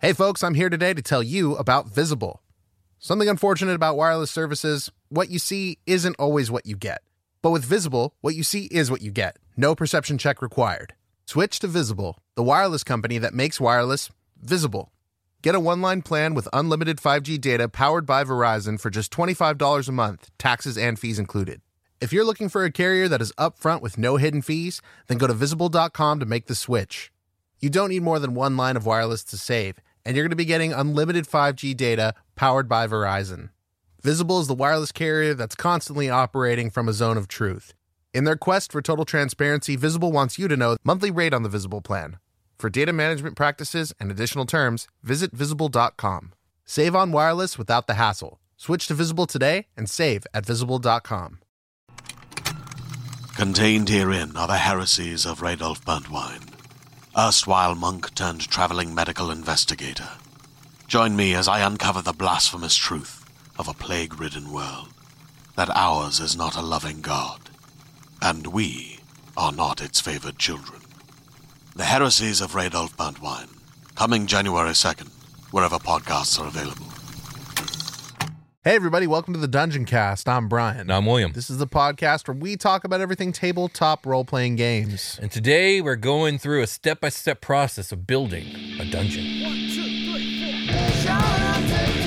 Hey folks, I'm here today to tell you about Visible. Something unfortunate about wireless services, what you see isn't always what you get. But with Visible, what you see is what you get. No perception check required. Switch to Visible, the wireless company that makes wireless visible. Get a one-line plan with unlimited 5G data powered by Verizon for just $25 a month, taxes and fees included. If you're looking for a carrier that is upfront with no hidden fees, then go to Visible.com to make the switch. You don't need more than one line of wireless to save, and you're going to be getting unlimited 5G data powered by Verizon. Visible is the wireless carrier that's constantly operating from a zone of truth. In their quest for total transparency, Visible wants you to know the monthly rate on the Visible plan. For data management practices and additional terms, visit Visible.com. Save on wireless without the hassle. Switch to Visible today and save at Visible.com. Contained herein are the heresies of Radolf Burntwine, erstwhile monk turned traveling medical investigator. Join me as I uncover the blasphemous truth of a plague-ridden world, that ours is not a loving God, and we are not its favored children. The heresies of Radolf Burntwine, coming January 2nd, wherever podcasts are available. Hey everybody, welcome to the Dungeon Cast. I'm Brian. And I'm William. This is the podcast where we talk about everything tabletop role-playing games. And today we're going through a step-by-step process of building a dungeon. 1, 2, 3, 4. Shout out to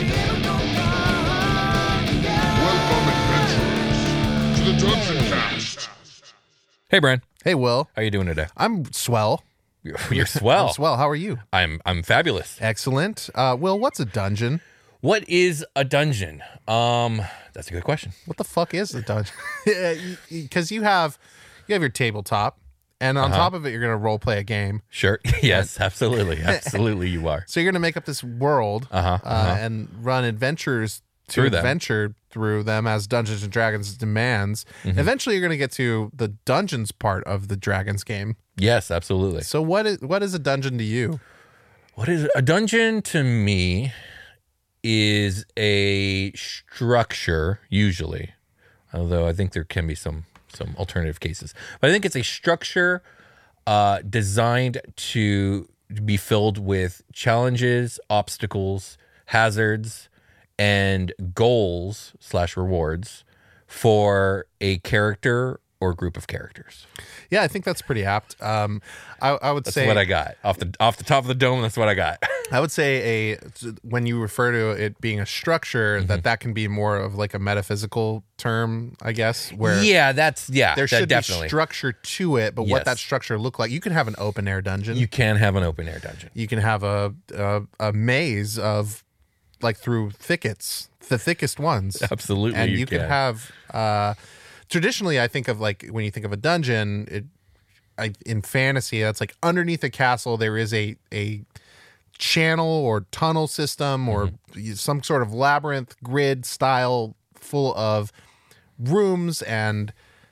Welcome, adventurers, to the Dungeon Cast. Hey, Brian. Hey Will. How are you doing today? I'm swell. You're swell. I'm swell. How are you? I'm fabulous. Excellent. Will, what's a dungeon? What is a dungeon? That's a good question. What the fuck is a dungeon? Because you have your tabletop, and on top of it, you're going to role play a game. Sure. Yes, absolutely. Absolutely you are. So you're going to make up this world and run adventures Through them. adventure through them as Dungeons and Dragons demands. Mm-hmm. Eventually, you're going to get to the dungeons part of the Dragons game. Yes, absolutely. So what is a dungeon to you? What is a dungeon to me is a structure, usually, although I think there can be some alternative cases. But I think it's a structure designed to be filled with challenges, obstacles, hazards, and goals / rewards for a character or group of characters. Yeah, I think that's pretty apt. I would That's say what I got off the top of the dome. That's what I got. I would say when you refer to it being a structure, Mm-hmm. that can be more of like a metaphysical term, I guess. Where there should definitely be structure to it, but what Yes. that structure look like? You can have an open air dungeon. You can have an open air dungeon. You can have a maze of like through thickets, the thickest ones. Absolutely, and you you can have. Traditionally, I think of like when you think of a dungeon, in fantasy, that's like underneath a castle there is a channel or tunnel system or some sort of labyrinth grid style full of rooms and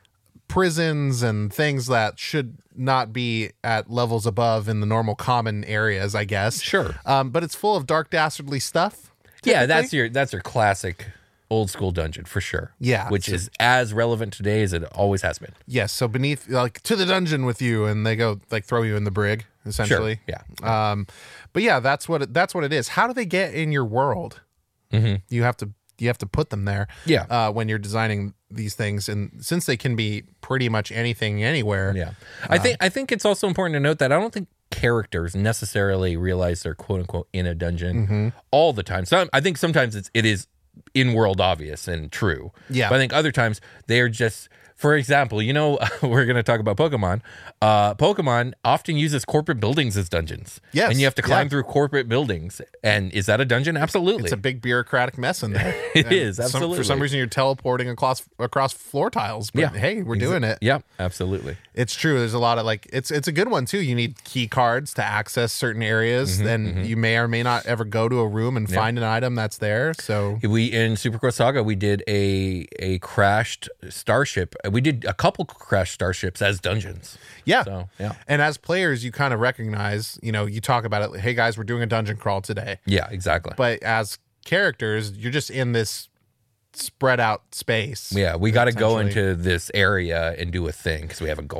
prisons and things that should not be at levels above in the normal common areas, I guess. Sure. But it's full of dark dastardly stuff. Yeah, typically. that's your classic old school dungeon for sure. Yeah. Which is as relevant today as it always has been. Yes, so beneath, like, to the dungeon with you, and they go like throw you in the brig, essentially. Sure. Yeah. But yeah, that's what it is. How do they get in your world? Mm-hmm. You have to put them there. Yeah. When you're designing these things, and since they can be pretty much anything, anywhere. Yeah. I think it's also important to note that I don't think characters necessarily realize they're quote unquote in a dungeon all the time. So I think sometimes it is in-world obvious and true. Yeah. But I think other times they are just, for example, we're going to talk about Pokemon. Pokemon often uses corporate buildings as dungeons. Yes. And you have to climb through corporate buildings. And is that a dungeon? Absolutely. It's a big bureaucratic mess in there. It And is, absolutely. For some reason, you're teleporting across floor tiles. But hey, we're doing it. Yeah, absolutely. It's true. There's a lot of it's a good one too. You need key cards to access certain areas, and you may or may not ever go to a room and find an item that's there. So We in Supercross Saga, we did a crashed starship. We did a couple crashed starships as dungeons. yeah. So yeah, And as players, you kind of recognize, you talk about it. Like, hey guys, we're doing a dungeon crawl today. yeah, exactly. But as characters, you're just in this spread out space. Yeah, we got to go essentially. into this area and do a thing because we have a goal.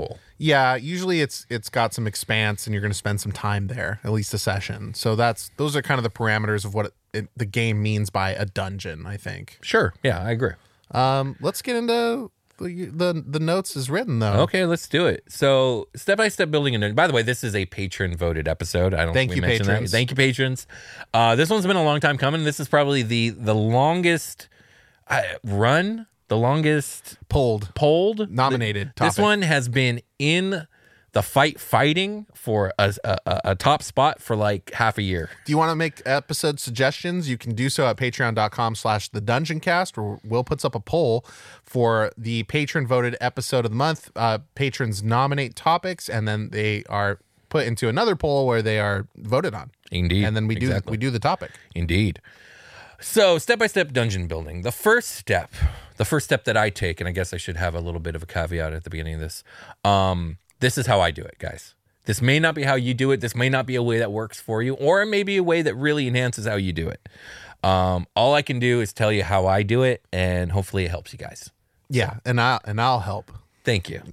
Yeah, usually it's got some expanse, and you're going to spend some time there, at least a session. So those are kind of the parameters of what the game means by a dungeon, I think. Sure. Yeah, I agree. Let's get into the notes as written, though. Okay, let's do it. So, step-by-step building a dungeon. By the way, this is a patron-voted episode. I don't think we mentioned that. Thank you, patrons. This one's been a long time coming. This is probably the longest run, the longest polled, nominated topic. This one has been in the fighting for a top spot for like half a year. Do you want to make episode suggestions? You can do so at patreon.com/thedungeoncast, where Will puts up a poll for the patron voted episode of the month. Patrons nominate topics, and then they are put into another poll where they are voted on. Indeed. And then we do the topic. Indeed. So, step-by-step dungeon building. The first step that I take, and I guess I should have a little bit of a caveat at the beginning of this, this is how I do it, guys. This may not be how you do it. This may not be a way that works for you, or it may be a way that really enhances how you do it. All I can do is tell you how I do it, and hopefully it helps you guys. Yeah, and I'll help. Thank you.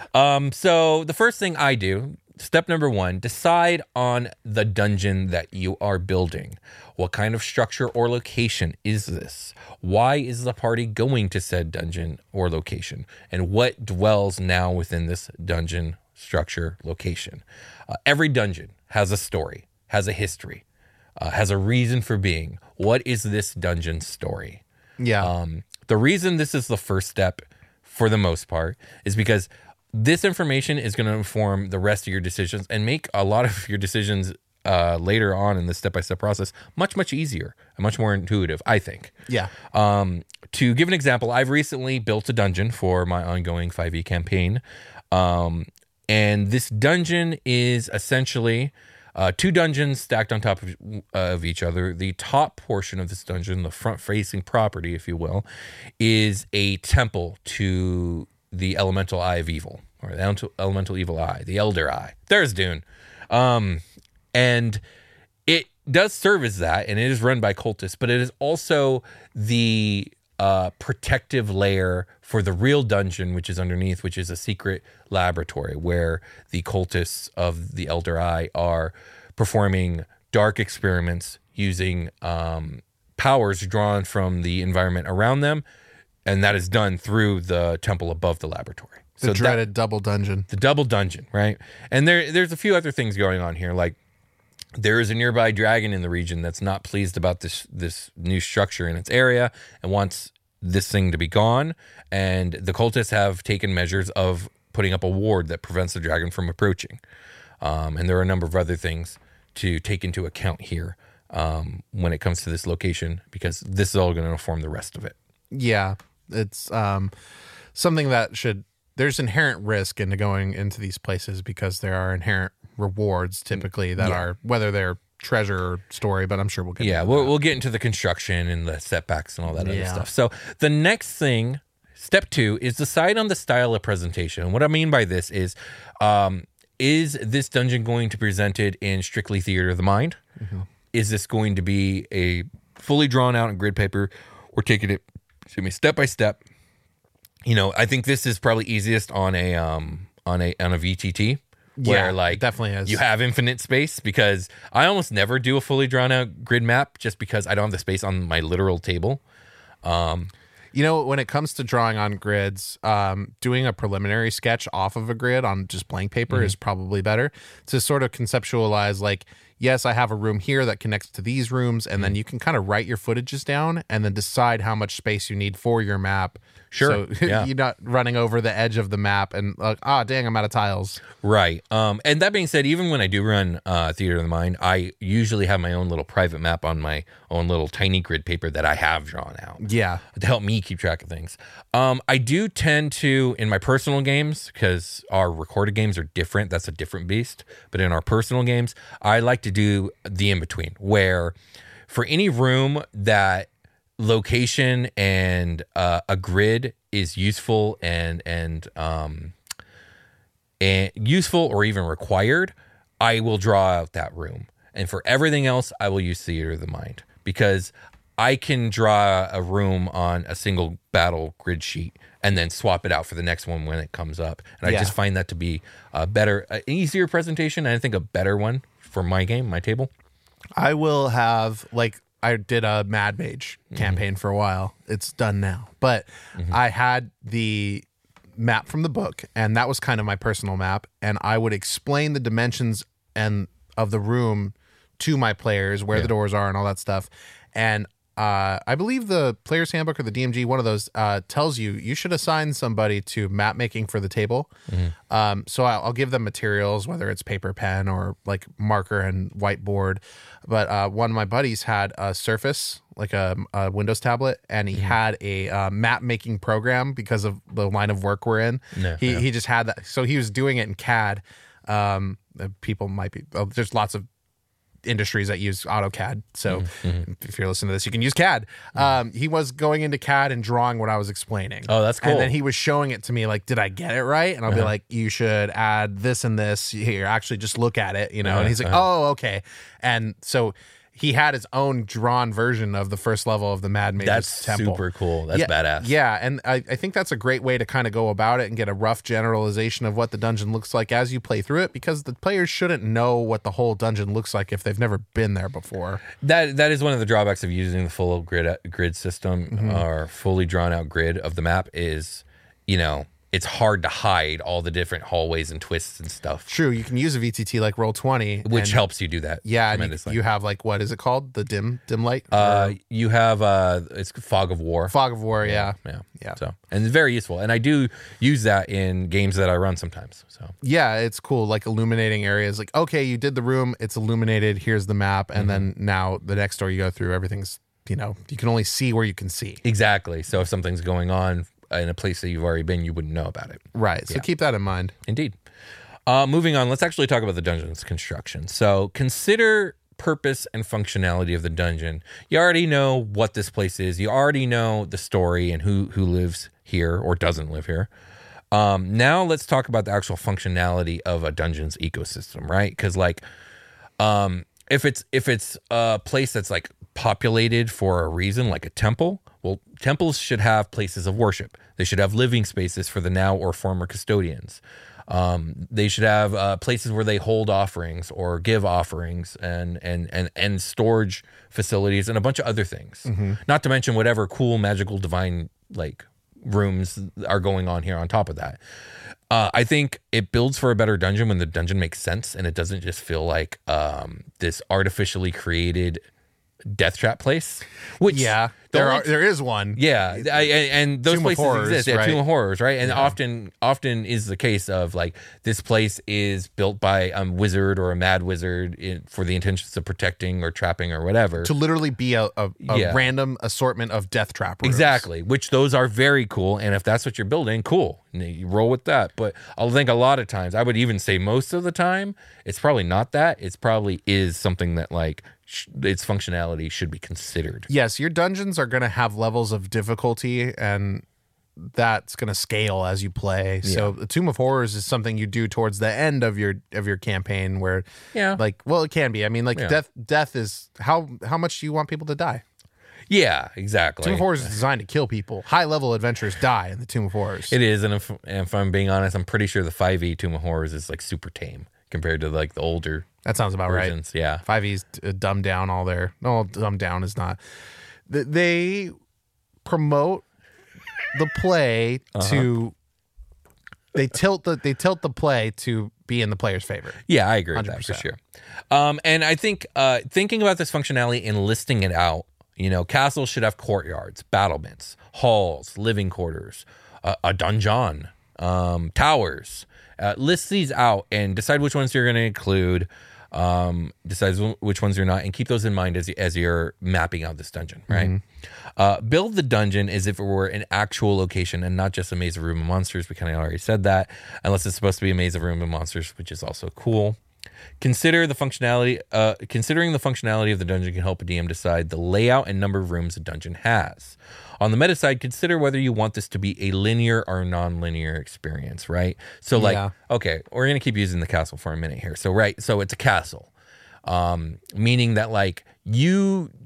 So the first thing I do, step number 1, decide on the dungeon that you are building. What kind of structure or location is this? Why is the party going to said dungeon or location? And what dwells now within this dungeon structure location? Every dungeon has a story, has a history, has a reason for being. What is this dungeon story? Yeah. The reason this is the first step, for the most part, is because this information is going to inform the rest of your decisions and make a lot of your decisions later on in the step-by-step process much easier and much more intuitive, I think. Yeah. To give an example, I've recently built a dungeon for my ongoing 5e campaign. And this dungeon is essentially 2 dungeons stacked on top of each other. The top portion of this dungeon, the front-facing property, if you will, is a temple to the elemental eye of evil, or the elemental evil eye, the elder eye. There's Dune. And it does serve as that, and it is run by cultists, but it is also the protective layer for the real dungeon, which is underneath, which is a secret laboratory where the cultists of the Elder Eye are performing dark experiments using powers drawn from the environment around them, and that is done through the temple above the laboratory. The dreaded double dungeon. The double dungeon, right? And there's a few other things going on here, like there is a nearby dragon in the region that's not pleased about this new structure in its area and wants this thing to be gone. And the cultists have taken measures of putting up a ward that prevents the dragon from approaching. And there are a number of other things to take into account here when it comes to this location, because this is all going to inform the rest of it. Yeah, it's something that there's inherent risk into going into these places because there are inherent rewards typically that are, whether they're treasure or story, but I'm sure we'll get into that. We'll get into the construction and the setbacks and all that other stuff. So the next thing, step 2, is decide on the style of presentation. And what I mean by this is this dungeon going to be presented in strictly theater of the mind? Mm-hmm. Is this going to be a fully drawn out in grid paper, or taking it, step by step? You know, I think this is probably easiest on a VTT. Where definitely is. You have infinite space, because I almost never do a fully drawn out grid map just because I don't have the space on my literal table. When it comes to drawing on grids, doing a preliminary sketch off of a grid on just blank paper is probably better to sort of conceptualize, like, yes, I have a room here that connects to these rooms, and then you can kind of write your footages down and then decide how much space you need for your map. Sure. So you're not running over the edge of the map and like, dang, I'm out of tiles. Right. And that being said, even when I do run Theater of the Mind, I usually have my own little private map on my own little tiny grid paper that I have drawn out. Yeah. To help me keep track of things. I do tend to, in my personal games, because our recorded games are different, that's a different beast, but in our personal games, I like to do the in-between, where for any room that location and a grid is useful and useful or even required, I will draw out that room. And for everything else, I will use Theater of the Mind, because I can draw a room on a single battle grid sheet and then swap it out for the next one when it comes up. And I just find that to be a better, an easier presentation, and I think a better one for my game, my table. I will have, like, I did a Mad Mage campaign for a while. It's done now. But I had the map from the book, and that was kind of my personal map. And I would explain the dimensions and of the room to my players, where the doors are and all that stuff. And I believe the Player's Handbook or the DMG, one of those, tells you should assign somebody to map making for the table. So I'll give them materials, whether it's paper, pen, or like marker and whiteboard. But one of my buddies had a Surface, like a Windows tablet, and he had a map making program because of the line of work we're in. He just had that. So he was doing it in CAD. People might be, there's lots of industries that use AutoCAD. So if you're listening to this, you can use CAD. He was going into CAD and drawing what I was explaining. Oh, that's cool. And then he was showing it to me like, did I get it right? And I'll be like, you should add this and this here. Actually, just look at it, you know? And he's like, oh, okay. And so he had his own drawn version of the first level of the Mad Mage's Temple. That's super cool. That's badass. Yeah, and I think that's a great way to kind of go about it and get a rough generalization of what the dungeon looks like as you play through it, because the players shouldn't know what the whole dungeon looks like if they've never been there before. That is one of the drawbacks of using the full grid system or fully drawn out grid of the map is, you know, it's hard to hide all the different hallways and twists and stuff. True, you can use a VTT like Roll20, which helps you do that. Yeah, and you have like, what is it called? The dim light? You have it's Fog of War. Fog of War, yeah. So, and it's very useful, and I do use that in games that I run sometimes. So yeah, it's cool, like illuminating areas. Like, okay, you did the room, it's illuminated. Here's the map, and then now the next door you go through, everything's, you know, you can only see where you can see. Exactly. So if something's going on in a place that you've already been, you wouldn't know about it. Right. So keep that in mind. Indeed. Moving on, let's actually talk about the dungeon's construction. So consider purpose and functionality of the dungeon. You already know what this place is. You already know the story and who lives here or doesn't live here. Now let's talk about the actual functionality of a dungeon's ecosystem, right? Because like, if it's a place that's like populated for a reason, like a temple, well, temples should have places of worship. They should have living spaces for the now or former custodians. They should have places where they hold offerings or give offerings, and storage facilities and a bunch of other things. Not to mention whatever cool, magical, divine like rooms are going on here on top of that. I think it builds for a better dungeon when the dungeon makes sense and it doesn't just feel like this artificially created death trap place. Which there is one. Yeah, and those Tomb of places Horrors, exist. Yeah, right? Tomb of Horrors, right? And often is the case of like this place is built by a wizard or a mad wizard for the intentions of protecting or trapping or whatever. To literally be a random assortment of death trap rooms. Exactly, which those are very cool. And if that's what you're building, cool. You roll with that. But I think a lot of times, I would even say most of the time, it's probably not that. It's probably is something that like its functionality should be considered. Yes, your dungeons are going to have levels of difficulty, and that's going to scale as you play. So the Tomb of Horrors is something you do towards the end of your campaign, where like, well, it can be. I mean, like death is how much do you want people to die? Yeah, exactly. Tomb of Horrors is designed to kill people. High level adventurers die in the Tomb of Horrors. It is, and if I'm being honest, I'm pretty sure the 5e Tomb of Horrors is like super tame compared to like the older. That sounds about versions. right. Yeah, 5e's dumbed down all their. No, dumbed down is not. They promote the play to. They tilt the play to be in the player's favor. Yeah, I agree with that for sure. And I think thinking about this functionality and listing it out, you know, castles should have courtyards, battlements, halls, living quarters, a donjon, towers. List these out and decide which ones you're going to include. Decide which ones you're not, and keep those in mind as you're mapping out this dungeon, right? Build the dungeon as if it were an actual location and not just a maze of room and monsters. We kind of already said that, unless it's supposed to be a maze of room and monsters, which is also cool. Considering the functionality of the dungeon can help a DM decide the layout and number of rooms a dungeon has. On the meta side, consider whether you want this to be a linear or non-linear experience, right? So like, okay, we're going to keep using the castle for a minute here. So it's a castle, meaning that like you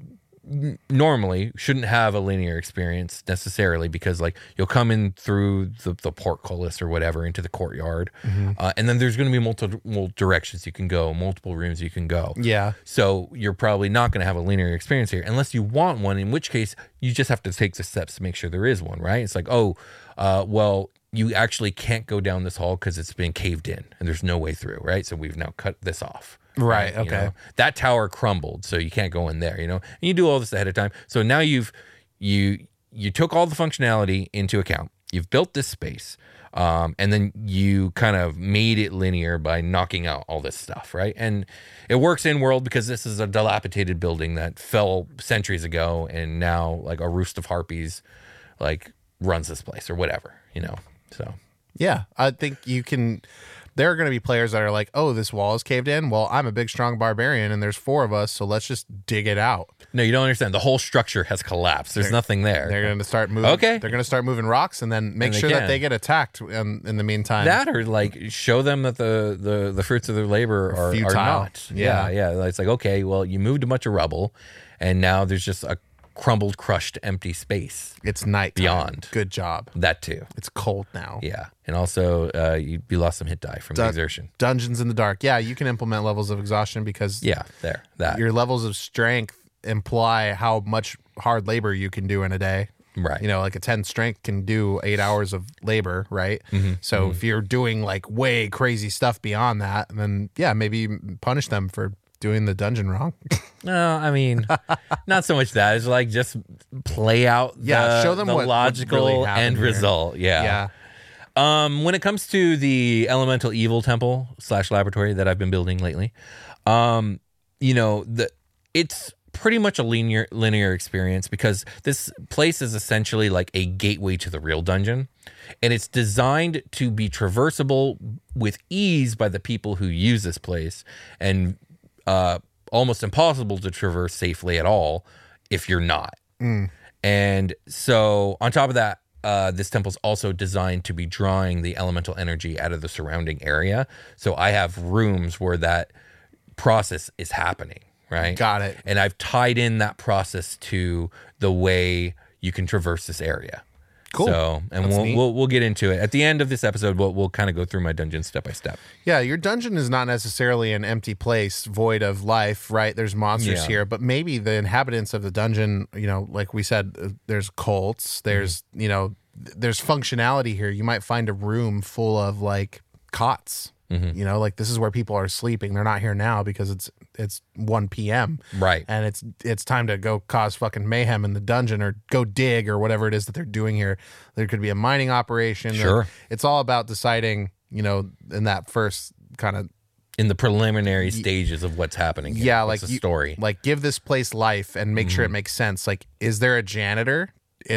normally shouldn't have a linear experience necessarily, because like you'll come in through the portcullis or whatever into the courtyard, and then there's going to be multiple directions you can go, multiple rooms you can go. Yeah. So you're probably not going to have a linear experience here unless you want one, in which case you just have to take the steps to make sure there is one, right? It's like, well, you actually can't go down this hall because it's been caved in and there's no way through, right? So we've now cut this off. Right. You Okay. know? That tower crumbled, so you can't go in there, and you do all this ahead of time. So now you took all the functionality into account. You've built this space, and then you kind of made it linear by knocking out all this stuff, right? And it works in world because this is a dilapidated building that fell centuries ago, and now like a roost of harpies like runs this place or whatever, So Yeah, I think you can. There are going to be players that are like, "Oh, this wall is caved in. Well, I'm a big, strong barbarian, and there's 4 of us, so let's just dig it out." no, you don't understand. The whole structure has collapsed. There's nothing there. They're going to start moving. Okay. They're going to start moving rocks, and then make And they sure that can. they get attacked in the meantime. That, or like show them that the fruits of their labor are Futile. not. Yeah. Yeah. It's like, okay, well, you moved a bunch of rubble, and now there's just a crumbled, crushed, empty space. It's night Beyond. Good job. That too. It's cold now. Yeah, and also you lost some hit die from the exertion. Dungeons in the dark. Yeah, you can implement levels of exhaustion because Yeah, that your levels of strength imply how much hard labor you can do in a day. right. Like a 10 strength can do 8 hours of labor, right? So if you're doing like way crazy stuff beyond that, then yeah, maybe you punish them for doing the dungeon wrong. No, I mean, not so much that. It's like just play out Show them the what logical really happened end here. result. Yeah. When it comes to the elemental evil temple / laboratory that I've been building lately, it's pretty much a linear experience because this place is essentially like a gateway to the real dungeon, and it's designed to be traversable with ease by the people who use this place, and almost impossible to traverse safely at all if you're not. And so on top of that, this temple's also designed to be drawing the elemental energy out of the surrounding area. So I have rooms where that process is happening, right? Got it. And I've tied in that process to the way you can traverse this area. Cool. So, and That's neat. we'll get into it at the end of this episode. We'll kind of go through my dungeon step by step. Yeah, your dungeon is not necessarily an empty place void of life, right? There's monsters Yeah. here, but maybe the inhabitants of the dungeon, like we said, there's cults, there's, there's functionality here. You might find a room full of like cots. Like this is where people are sleeping. They're not here now because it's 1 p.m. Right. And it's time to go cause fucking mayhem in the dungeon or go dig or whatever it is that they're doing here. There could be a mining operation. Sure. It's all about deciding, in that first kind of In the preliminary stages of what's happening here. yeah, What's like the story. like give this place life and make sure it makes sense. Like, is there a janitor?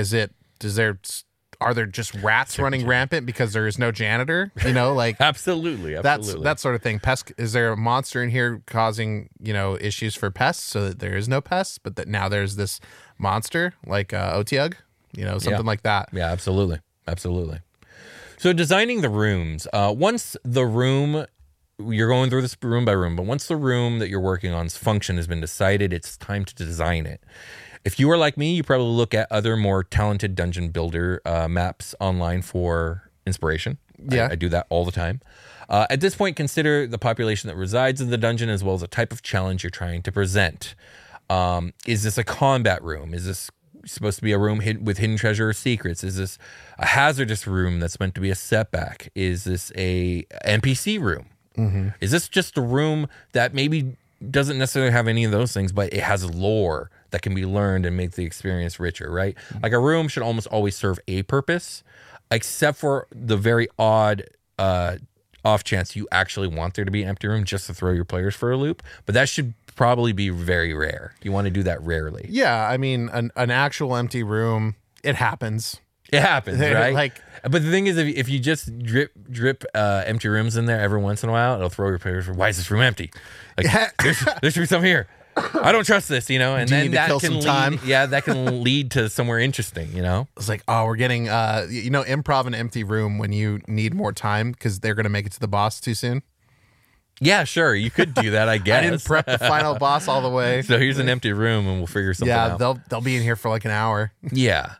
Are there just rats running rampant because there is no janitor? Like Absolutely. that sort of thing. Pest. Is there a monster in here causing issues for pests so that there is no pests, but that now there's this monster like Otyugh, something like that. Yeah, absolutely. So designing the rooms, once the room, you're going through this room by room, but once the room that you're working on's function has been decided, it's time to design it. If you are like me, you probably look at other more talented dungeon builder maps online for inspiration. Yeah. I do that all the time. At this point, consider the population that resides in the dungeon as well as the type of challenge you're trying to present. Is this a combat room? Is this supposed to be a room with hidden treasure or secrets? Is this a hazardous room that's meant to be a setback? Is this a NPC room? Is this just a room that maybe doesn't necessarily have any of those things, but it has lore that can be learned and make the experience richer, right? Like a room should almost always serve a purpose, except for the very odd off chance you actually want there to be an empty room just to throw your players for a loop. But that should probably be very rare. You want to do that rarely. Yeah, I mean, an actual empty room, it happens. It happens, right? Like- but the thing is, if you just drip empty rooms in there every once in a while, it'll throw your players for, why is this room empty? Like, there should be some here. I don't trust this, and Do you then need to that kill can some lead, time? yeah, that can lead to somewhere interesting, It's like, oh, we're getting, improv an empty room when you need more time because they're going to make it to the boss too soon. Yeah, sure. You could do that, I guess. I didn't prep the final boss all the way. So here's an empty room and we'll figure something Yeah, out. they'll be in here for like an hour. Yeah.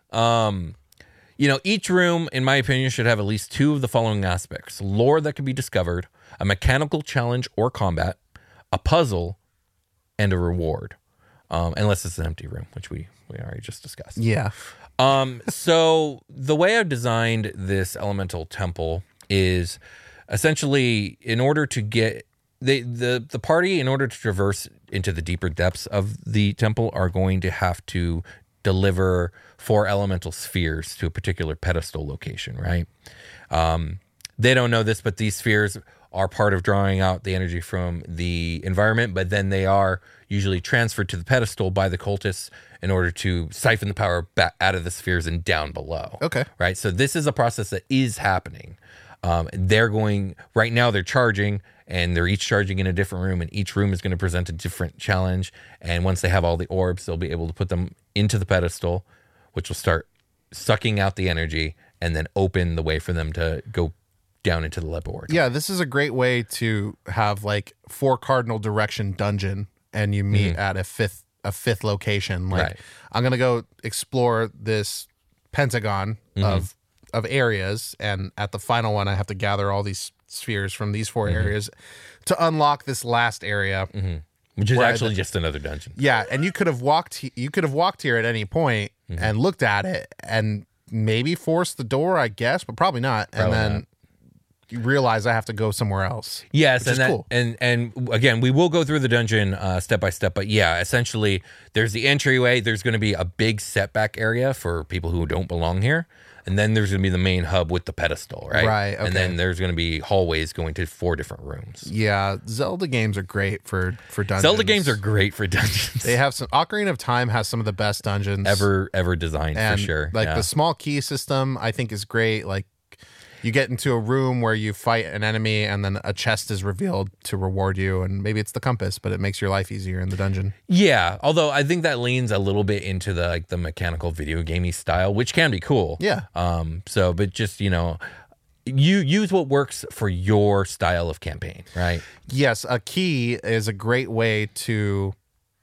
Each room, in my opinion, should have at least 2 of the following aspects: lore that can be discovered, a mechanical challenge or combat, a puzzle, and a reward. Unless it's an empty room, which we already just discussed. Yeah. So the way I've designed this elemental temple is essentially, in order to get the party, in order to traverse into the deeper depths of the temple, are going to have to deliver 4 elemental spheres to a particular pedestal location, right? They don't know this, but these spheres are part of drawing out the energy from the environment, but then they are usually transferred to the pedestal by the cultists in order to siphon the power back out of the spheres and down below. Okay. Right? So this is a process that is happening. Right now they're charging, and they're each charging in a different room, and each room is going to present a different challenge. And once they have all the orbs, they'll be able to put them into the pedestal, which will start sucking out the energy and then open the way for them to go down into the laboratory. Yeah, this is a great way to have like 4 cardinal direction dungeon, and you meet at a fifth location. Like, Right. I'm gonna go explore this pentagon of areas, and at the final one, I have to gather all these spheres from these 4 areas to unlock this last area. Which is Right. actually just another dungeon. Yeah, and you could have walked here at any point and looked at it and maybe forced the door, I guess, but probably not. Probably and then not. you realize I have to go somewhere else. Yes, Which is cool. and again, we will go through the dungeon step by step, but yeah, essentially, there's the entryway. There's going to be a big setback area for people who don't belong here, and then there's going to be the main hub with the pedestal, right? Right, okay. And then there's going to be hallways going to 4 different rooms. Yeah, Zelda games are great for dungeons. Zelda games are great for dungeons. They have some. Ocarina of Time has some of the best dungeons ever designed, and for sure. Like yeah. the small key system, I think is great. Like, you get into a room where you fight an enemy, and then a chest is revealed to reward you, and maybe it's the compass, but it makes your life easier in the dungeon. Yeah, although I think that leans a little bit into the mechanical video gamey style, which can be cool. Yeah. But just, you use what works for your style of campaign, right? Yes, a key is a great way to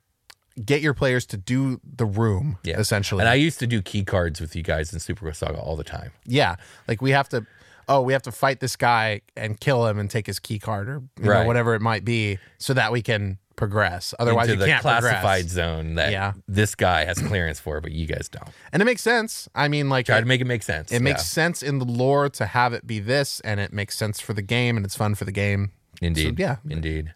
get your players to do the room, Yeah. essentially. And I used to do key cards with you guys in Super Quest Saga all the time. Yeah, like we have to fight this guy and kill him and take his key card, or Right. whatever it might be, so that we can progress. Otherwise, Into you the can't classified progress. zone that Yeah. this guy has clearance for, but you guys don't. And it makes sense. I mean, like Try to make it make sense. it makes sense in the lore to have it be this, and it makes sense for the game, and it's fun for the game. Indeed. So, yeah. Indeed.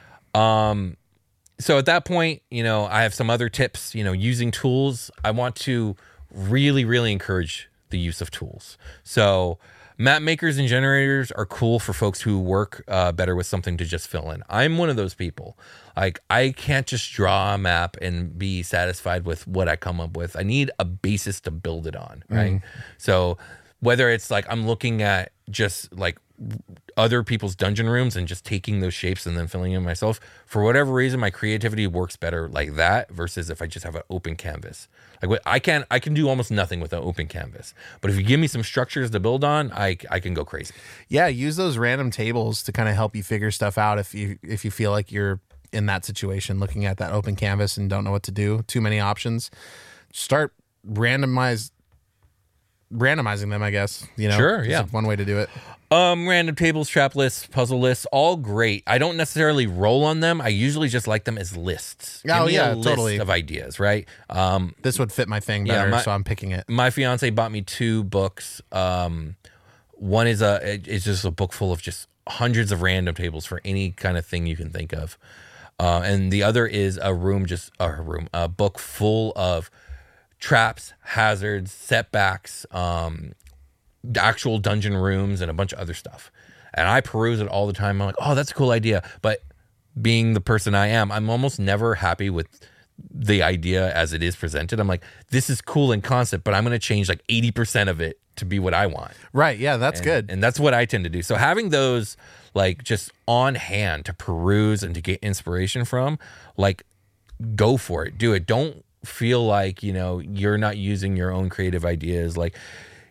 So at that point, I have some other tips, using tools. I want to really, really encourage the use of tools. So map makers and generators are cool for folks who work better with something to just fill in. I'm one of those people. Like, I can't just draw a map and be satisfied with what I come up with. I need a basis to build it on, right? So whether it's like I'm looking at just like other people's dungeon rooms and just taking those shapes and then filling in myself, for whatever reason, my creativity works better like that versus if I just have an open canvas. Like, I can do almost nothing with an open canvas, but if you give me some structures to build on, I can go crazy. Yeah, use those random tables to kind of help you figure stuff out if you feel like you're in that situation, looking at that open canvas and don't know what to do. Too many options. Start randomizing them, I guess. Sure, Just yeah. one way to do it. Random tables, trap lists, puzzle lists, all great. I don't necessarily roll on them. I usually just like them as lists. Oh, Give me yeah, a list totally. of ideas, right? This would fit my thing Yeah, better, so I'm picking it. My fiance bought me 2 books. One is it's just a book full of just hundreds of random tables for any kind of thing you can think of, and the other is a book full of traps, hazards, setbacks, actual dungeon rooms, and a bunch of other stuff. And I peruse it all the time. I'm like, oh, that's a cool idea. But being the person I am, I'm almost never happy with the idea as it is presented. I'm like, this is cool in concept, but I'm going to change like 80% of it to be what I want. Right, yeah, that's good. And that's what I tend to do. So having those like just on hand to peruse and to get inspiration from, like, go for it. Do it. Don't feel like, you're not using your own creative ideas. Like,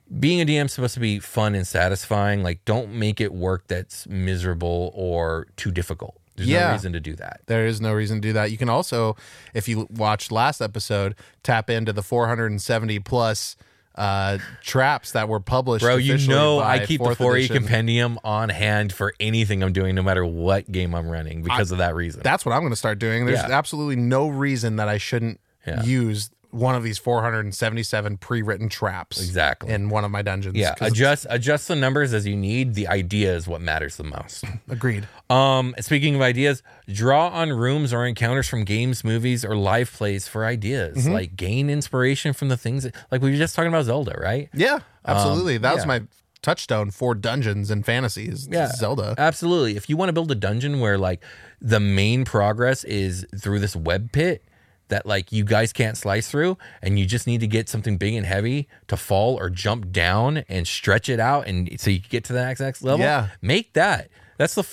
being a DM is supposed to be fun and satisfying. Like, don't make it work that's miserable or too difficult. There's no reason to do that. There is no reason to do that. You can also, if you watched last episode, tap into the 470 plus traps that were published. Bro, you know by I keep the 4th 4E edition. compendium on hand for anything I'm doing, no matter what game I'm running, because of that reason. That's what I'm going to start doing. There's Yeah. absolutely no reason that I shouldn't use one of these 477 pre-written traps. Exactly. In one of my dungeons. Yeah, 'Cause it's- adjust the numbers as you need. The idea is what matters the most. Agreed. Speaking of ideas, draw on rooms or encounters from games, movies, or live plays for ideas. Like, gain inspiration from the things like we were just talking about Zelda, right? Yeah, absolutely. That was yeah. my touchstone for dungeons and fantasies. Zelda. Absolutely. If you want to build a dungeon where like the main progress is through this web pit that like you guys can't slice through, and you just need to get something big and heavy to fall or jump down and stretch it out, and so you can get to the next level. Yeah. Make that. That's the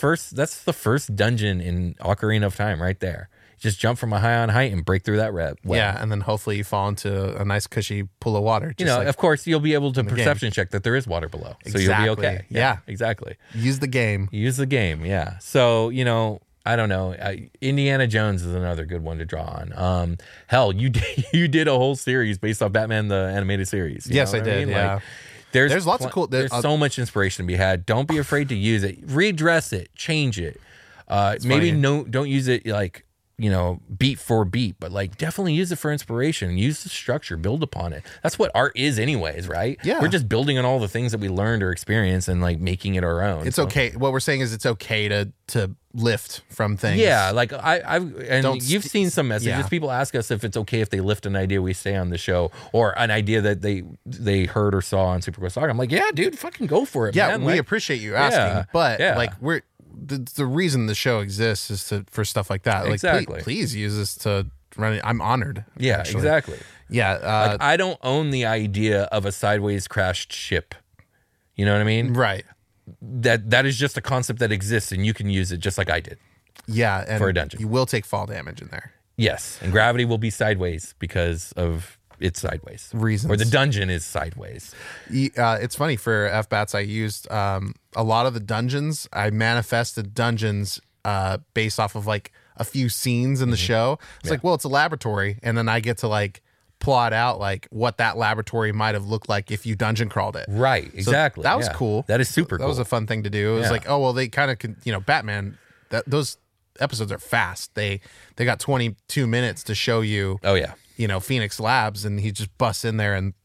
first dungeon in Ocarina of Time right there. Just jump from a high on height and break through that web. Yeah, and then hopefully you fall into a nice cushy pool of water. You just know, like, of course, you'll be able to perception check that there is water below. So you'll be Exactly. okay. Yeah. Exactly. use the game. Use the game, yeah. So, you know, I don't know. Indiana Jones is another good one to draw on. Hell, you did a whole series based off Batman the animated series. You Yes, know I what did, mean? yeah. Like, there's lots of cool- There's so much inspiration to be had. Don't be afraid to use it. Redress it. Change it. Maybe funny. don't use it like, you know, beat for beat, but like definitely use it for inspiration. Use the structure, build upon it. That's what art is anyways, right? Yeah. We're just building on all the things that we learned or experienced and like making it our own. It's okay. What we're saying is it's okay to lift from things. Yeah, like and Don't you've seen some messages. yeah. People ask us if it's okay if they lift an idea we say on the show or an idea that they heard or saw on Super Quest Talk. I'm like, yeah, dude, fucking go for it. Yeah, man. we Like, appreciate you asking, yeah, but yeah. like we're the reason the show exists is for stuff like that. Like, Exactly. please use this to run it. I'm honored. yeah, actually. exactly. Yeah, Like, I don't own the idea of a sideways crashed ship. You know what I mean? right. That is just a concept that exists, and you can use it just like I did. Yeah, and For a dungeon. you will take fall damage in there. Yes, and gravity will be sideways because of its sideways Reasons. or the dungeon is sideways. It's funny for FBATS. I used a lot of the dungeons. I manifested dungeons based off of like a few scenes in the show. It's like, well, it's a laboratory, and then I get to like plot out like what that laboratory might have looked like if you dungeon crawled it. Right, So exactly. that was yeah. cool. That is super cool. That was a fun thing to do. It was Yeah. like, oh well, they kind of can, Batman. Those episodes are fast. They got 22 minutes to show you. Oh yeah. Phoenix Labs, and he just busts in there and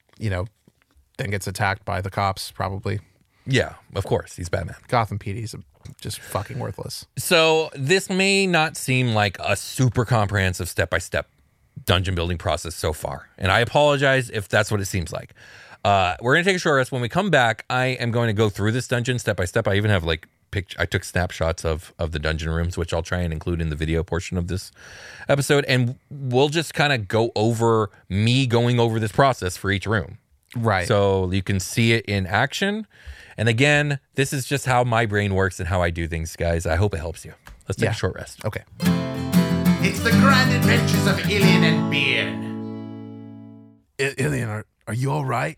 then gets attacked by the cops. Probably Yeah, of course. He's Batman. Gotham PD's just fucking worthless. So this may not seem like a super comprehensive step-by-step dungeon building process so far. And I apologize if that's what it seems like. We're going to take a short rest. When we come back, I am going to go through this dungeon step by step. I even have like I took snapshots of the dungeon rooms, which I'll try and include in the video portion of this episode. And we'll just kind of go over me going over this process for each room. Right. So you can see it in action. And again, this is just how my brain works and how I do things, guys. I hope it helps you. Let's take Yeah. a short rest. Okay. It's the grand adventures of Ilian and Beard. Ilian, are you all right?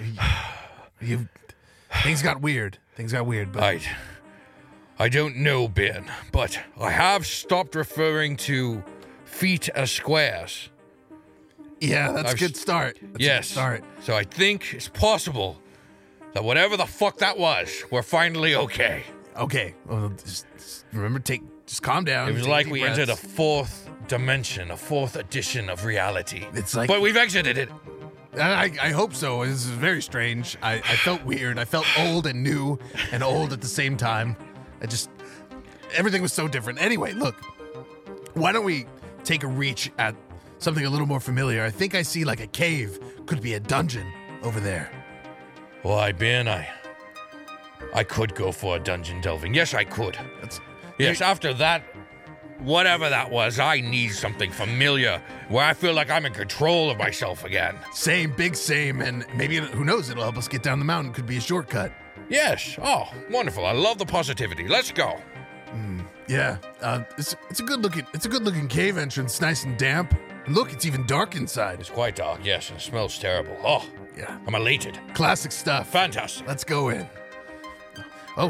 Things got weird. But I don't know, Ben, but I have stopped referring to feet as squares. yeah, that's a I've- good start. That's a Yes. good start. So I think it's possible that whatever the fuck that was, we're finally okay. Okay. Well, just remember, just calm down. It was take like deep we breaths. entered a fourth dimension, a fourth edition of reality. It's like- but we've exited it. I hope so. This is very strange. I felt weird. I felt old and new and old at the same time. Everything was so different. Anyway, look, why don't we take a reach at something a little more familiar? I think I see like a cave. Could be a dungeon over there. Why, Ben, I could go for a dungeon delving. Yes, I could. Yes, after that, whatever that was, I need something familiar where I feel like I'm in control of myself again. Same, big same, and maybe, who knows, it'll help us get down the mountain. Could be a shortcut. Yes. Oh, wonderful. I love the positivity. Let's go. Yeah, it's a good looking cave entrance, nice and damp. And look, it's even dark inside. It's quite dark, yes, and it smells terrible. Oh, Yeah. I'm elated. Classic stuff. Fantastic. Let's go in. Oh,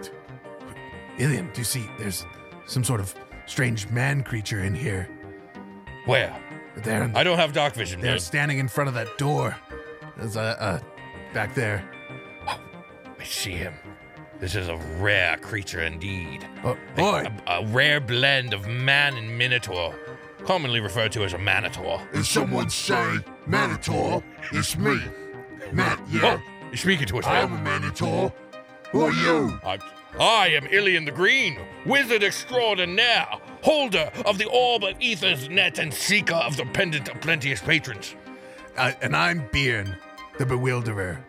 Ilian, do you see there's some sort of strange man creature in here? Where? There. I don't have dark vision, They're man. standing in front of that door. There's back there. I see him. This is a rare creature indeed. Oh, boy. A rare blend of man and minotaur, commonly referred to as a manitor. If someone say Manitor, it's me. Matt, yeah. Oh, you're speaking to us, I am man. a Manitor. Who are you? I am Ilian the Green, wizard extraordinaire, holder of the orb of Ether's net and seeker of the pendant of plenteous patrons. And I'm Bjorn, the Bewilderer.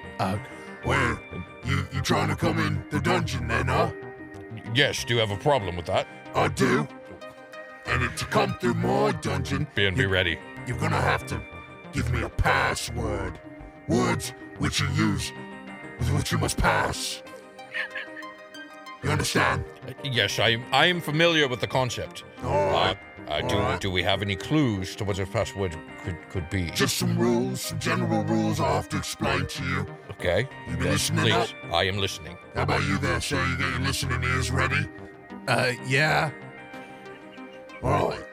Well, you trying to come in the dungeon then, huh? Yes, do you have a problem with that? I do. And to come through my dungeon, Be ready. you're gonna have to give me a password. Words which you use, with which you must pass. You understand? Yes, I am familiar with the concept. All right. Do All right. do we have any clues to what the password could be? Just some rules, some general rules I have to explain to you. Okay. You been Yes, listening up? please. I am listening. How about you there, sir? You get your listening ears ready? Yeah. All right.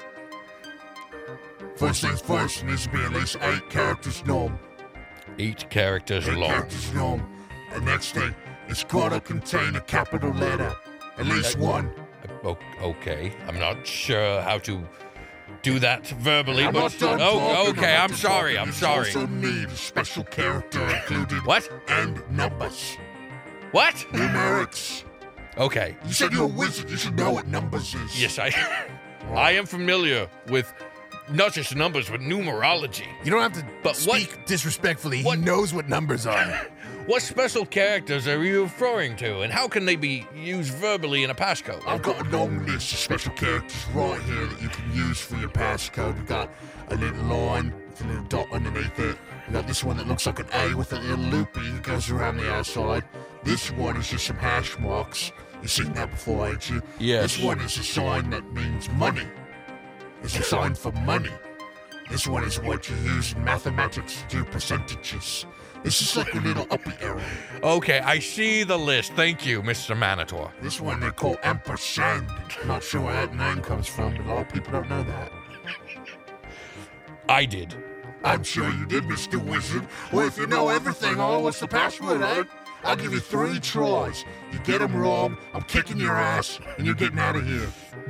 First things first, it needs to be at least 8 characters long. 8 characters 8 long. characters long. And next thing, it's gotta contain a capital letter. At least one. Okay. I'm not sure how to do that verbally, I'm but not done talking, okay. I'm not sorry. done I'm talking. sorry. You also need a special character included. What? And numbers. What? Numerics. Okay. You said you're a wizard. You should know what numbers is. Yes, I am familiar with not just numbers, but numerology. You don't have to But what- speak disrespectfully. what- He knows what numbers are. What special characters are you referring to, and how can they be used verbally in a passcode? I've got a long list of special characters right here that you can use for your passcode. We've got a little line with a little dot underneath it. We've got this one that looks like an A with a little loopy that goes around the outside. This one is just some hash marks. You've seen that before, ain't you? Yes. This one is a sign that means money. It's a sign for money. This one is what you use in mathematics to do percentages. It's just like a little uppy arrow. Okay, I see the list. Thank you, Mr. Manitor. This one they call ampersand. Not sure where that name comes from, but a lot of people don't know that. I did. I'm sure you did, Mr. Wizard. Well, if you know everything, what's the password, eh? I'll give you 3 tries. You get them wrong, I'm kicking your ass, and you're getting out of here.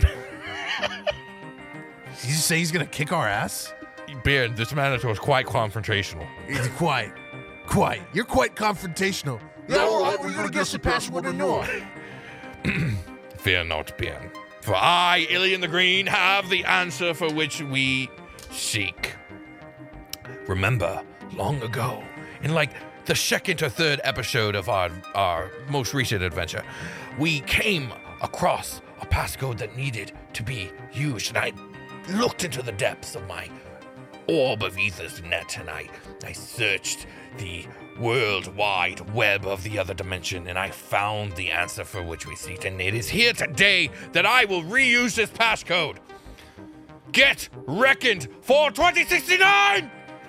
Did you say he's gonna kick our ass? Beard, this Manitor is quite confrontational. He's quite. You're quite confrontational. Yeah, all right, we're gonna guess the password or not. Fear not, Beard. For I, Ilian the Green, have the answer for which we seek. Remember, long ago, in like the second or third episode of our most recent adventure, we came across a passcode that needed to be used, and I looked into the depths of my orb of Ether's net, and I searched the worldwide web of the other dimension, and I found the answer for which we seek, and it is here today that I will reuse this passcode. Get reckoned for 2069!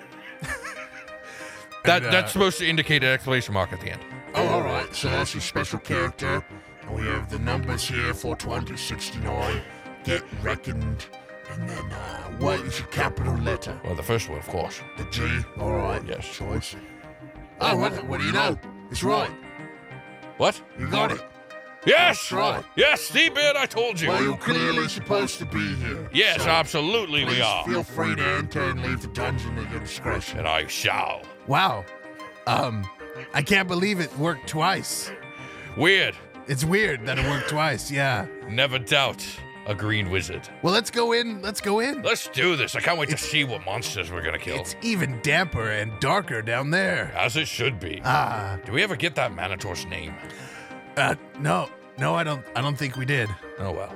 That's supposed to indicate an exclamation mark at the end. Oh, all right, so that's your special character. And we have the numbers here for 2069. Get reckoned. And then, what is your capital letter? Well, the first one, of course. The G. All right. Yes. Choice. Oh, what do you know? It's right. What? You got it. Yes! That's right. Yes, Seabird, I told you. Well, you're clearly supposed to be here. Yes, So, absolutely we please are. feel free to enter and leave the dungeon at your discretion. And I shall. Wow. I can't believe it worked twice. Weird. It's weird that it worked twice. Yeah. Never doubt a green wizard. Well, let's go in. Let's do this. I can't wait to see what monsters we're gonna kill. It's even damper and darker down there. As it should be. Do we ever get that Manitor's name? No, I don't think we did. Oh well.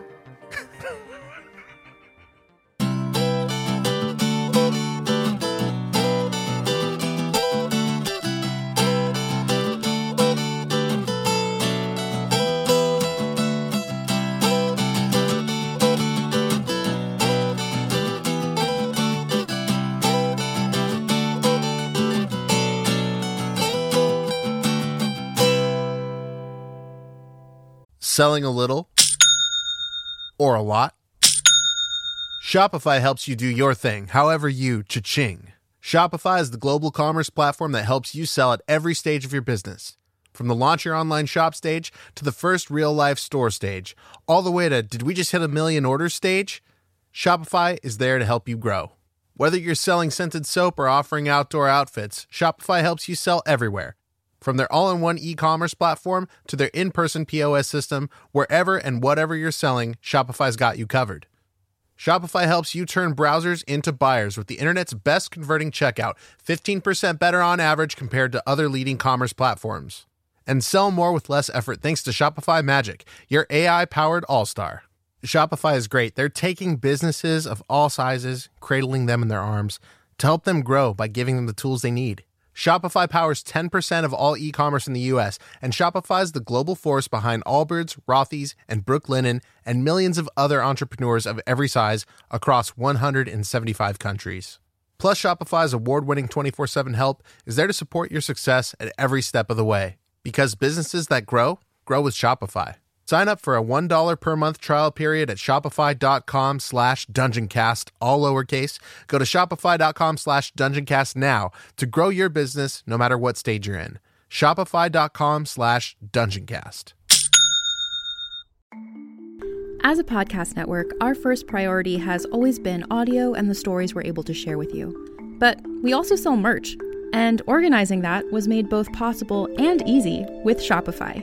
Selling a little or a lot? Shopify helps you do your thing, however you cha-ching. Shopify is the global commerce platform that helps you sell at every stage of your business. From the launch your online shop stage to the first real-life store stage, all the way to did we just hit 1 million orders stage? Shopify is there to help you grow. Whether you're selling scented soap or offering outdoor outfits, Shopify helps you sell everywhere. From their all-in-one e-commerce platform to their in-person POS system, wherever and whatever you're selling, Shopify's got you covered. Shopify helps you turn browsers into buyers with the internet's best converting checkout, 15% better on average compared to other leading commerce platforms. And sell more with less effort thanks to Shopify Magic, your AI-powered all-star. Shopify is great. They're taking businesses of all sizes, cradling them in their arms, to help them grow by giving them the tools they need. Shopify powers 10% of all e-commerce in the U.S., and Shopify's the global force behind Allbirds, Rothy's, and Brooklinen, and millions of other entrepreneurs of every size across 175 countries. Plus, Shopify's award-winning 24/7 help is there to support your success at every step of the way. Because businesses that grow with Shopify. Sign up for a $1 per month trial period at shopify.com/dungeoncast, all lowercase. Go to shopify.com/dungeoncast now to grow your business no matter what stage you're in. Shopify.com/dungeoncast. As a podcast network, our first priority has always been audio and the stories we're able to share with you. But we also sell merch, and organizing that was made both possible and easy with Shopify.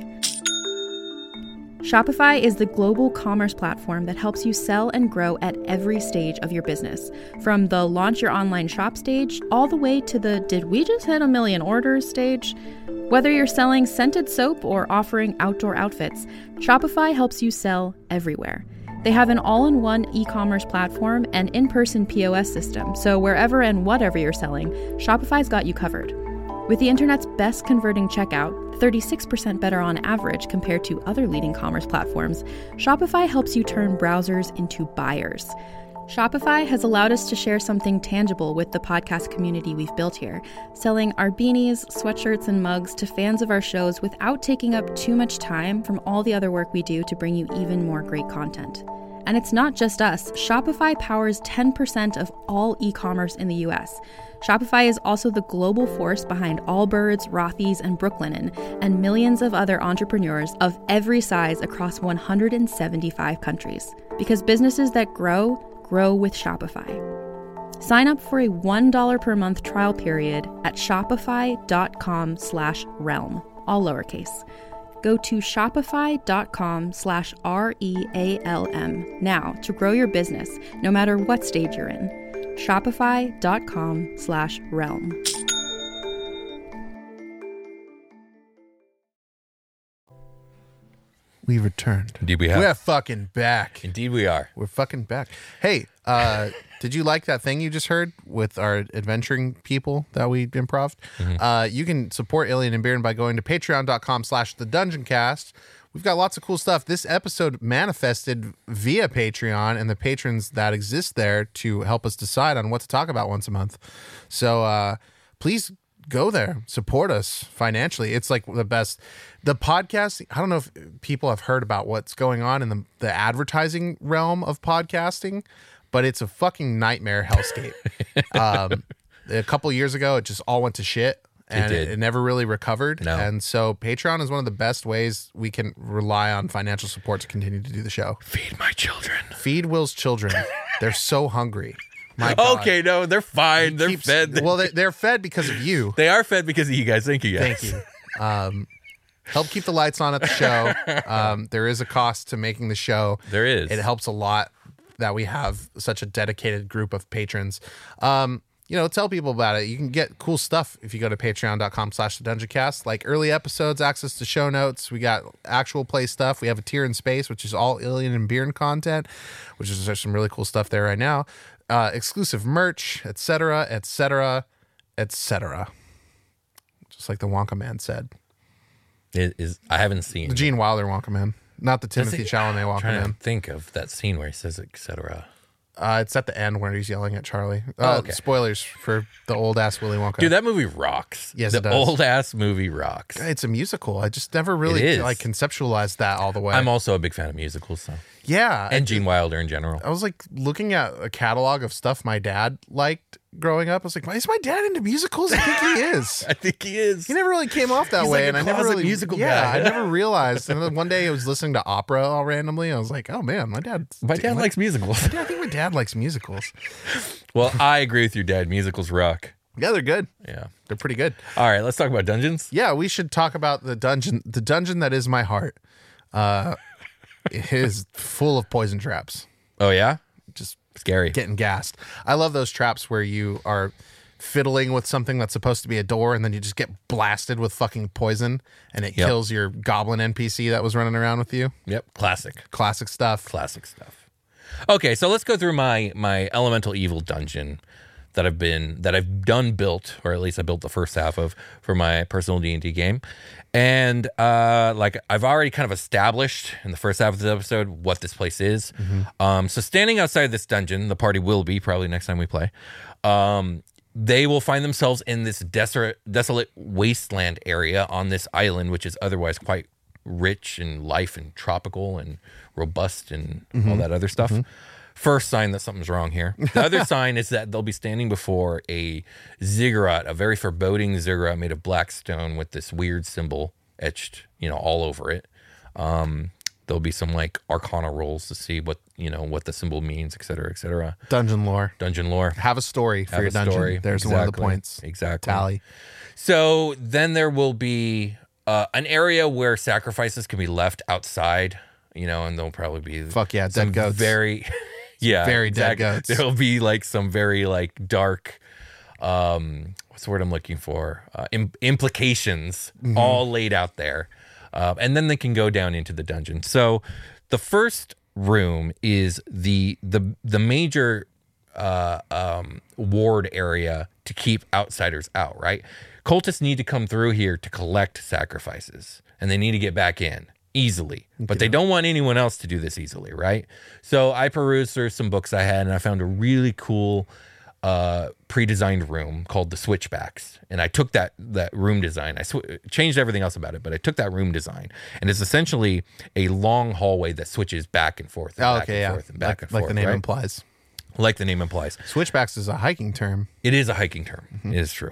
Shopify is the global commerce platform that helps you sell and grow at every stage of your business. From the launch your online shop stage, all the way to the did we just hit 1 million orders stage? Whether you're selling scented soap or offering outdoor outfits, Shopify helps you sell everywhere. They have an all-in-one e-commerce platform and in-person POS system, so wherever and whatever you're selling, Shopify's got you covered. With the internet's best converting checkout, 36% better on average compared to other leading commerce platforms, Shopify helps you turn browsers into buyers. Shopify has allowed us to share something tangible with the podcast community we've built here, selling our beanies, sweatshirts, and mugs to fans of our shows without taking up too much time from all the other work we do to bring you even more great content. And it's not just us. Shopify powers 10% of all e-commerce in the US. Shopify is also the global force behind Allbirds, Rothy's, and Brooklinen, and millions of other entrepreneurs of every size across 175 countries. Because businesses that grow with Shopify. Sign up for a $1 per month trial period at shopify.com/realm, all lowercase. Go to shopify.com/REALM now to grow your business, no matter what stage you're in. Shopify.com/realm. We returned. Indeed we have. We're fucking back. Indeed we are. We're fucking back. Hey, did you like that thing you just heard with our adventuring people that we improv'd? You can support Alien and Bearden by going to patreon.com/thedungeoncast. We've got lots of cool stuff. This episode manifested via Patreon and the patrons that exist there to help us decide on what to talk about once a month. So please go there, support us financially. It's like the best. The podcast, I don't know if people have heard about what's going on in the advertising realm of podcasting, but it's a fucking nightmare hellscape. A couple years ago, it just all went to shit. And it never really recovered. No. And so Patreon is one of the best ways we can rely on financial support to continue to do the show. Feed my children. Feed Will's children. They're so hungry. My God. Okay, no, they're fine. They're fed. Well, they're fed because of you. They are fed because of you guys. Thank you, guys. Thank you. Help keep the lights on at the show. There is a cost to making the show. There is. It helps a lot that we have such a dedicated group of patrons. Tell people about it. You can get cool stuff if you go to patreon.com/thedungeoncast, like early episodes, access to show notes. We got actual play stuff. We have a tier in space, which is all Alien and Bearden content, which is there's some really cool stuff there right now. Exclusive merch, etc., etc., etc. Just like the Wonka Man said. It is. I haven't seen the Gene Wilder Wonka Man, not the Timothy Chalamet Wonka I'm trying Man. to think of that scene where he says etc. It's at the end where he's yelling at Charlie. Okay. Spoilers for the old ass Willy Wonka. Dude, that movie rocks. Yes, the it does. old ass movie rocks. It's a musical. I just never really It is. like conceptualized that all the way. I'm also a big fan of musicals, so. Yeah. And Gene Wilder in general. I was like looking at a catalog of stuff my dad liked growing up. I was like, why is my dad into musicals? I think he is. I think he is. He never really came off that He's way, like a and I never closet really musical yeah, guy. I never realized. And then one day I was listening to opera all randomly. I was like, oh man, my dad likes musicals. I think my dad likes musicals. Well, I agree with your dad. Musicals rock. Yeah, they're good. Yeah. They're pretty good. All right, let's talk about dungeons. Yeah, we should talk about the dungeon that is my heart. It is full of poison traps. Oh yeah, Just scary. getting gassed. I love those traps where you are fiddling with something that's supposed to be a door and then you just get blasted with fucking poison and it Yep. kills your goblin NPC that was running around with you. Yep, classic. Classic stuff. Classic stuff. Okay, so let's go through my elemental evil dungeon that I've done built, or at least I built the first half of for my personal D&D game. And like I've already kind of established in the first half of the episode what this place is. So standing outside this dungeon, the party will be probably next time we play. They will find themselves in this desolate wasteland area on this island, which is otherwise quite rich in life and tropical and robust and all that other stuff. First sign that something's wrong here. The other sign is that they'll be standing before a ziggurat, a very foreboding ziggurat made of black stone with this weird symbol etched, all over it. There'll be some like arcana rolls to see what the symbol means, et cetera, et cetera. Dungeon lore. Dungeon lore. Have a story for Have your a dungeon. story. There's one of the points. Exactly. Tally. So then there will be an area where sacrifices can be left outside, and there'll probably be Fuck yeah, some dead goats. very, yeah, Very dead exactly. goats. There'll be like some very like dark, what's the word I'm looking for? Implications all laid out there, and then they can go down into the dungeon. So the first room is the major ward area to keep outsiders out, right? Cultists need to come through here to collect sacrifices, and they need to get back in easily, but they don't want anyone else to do this easily, right? So I perused through some books I had, and I found a really cool pre-designed room called the Switchbacks, and I took that room design. I changed everything else about it, but I took that room design, and it's essentially a long hallway that switches back and forth, and back and forth, and back and forth, like the name right? implies. Like the name implies. Switchbacks is a hiking term. It is a hiking term. It is true.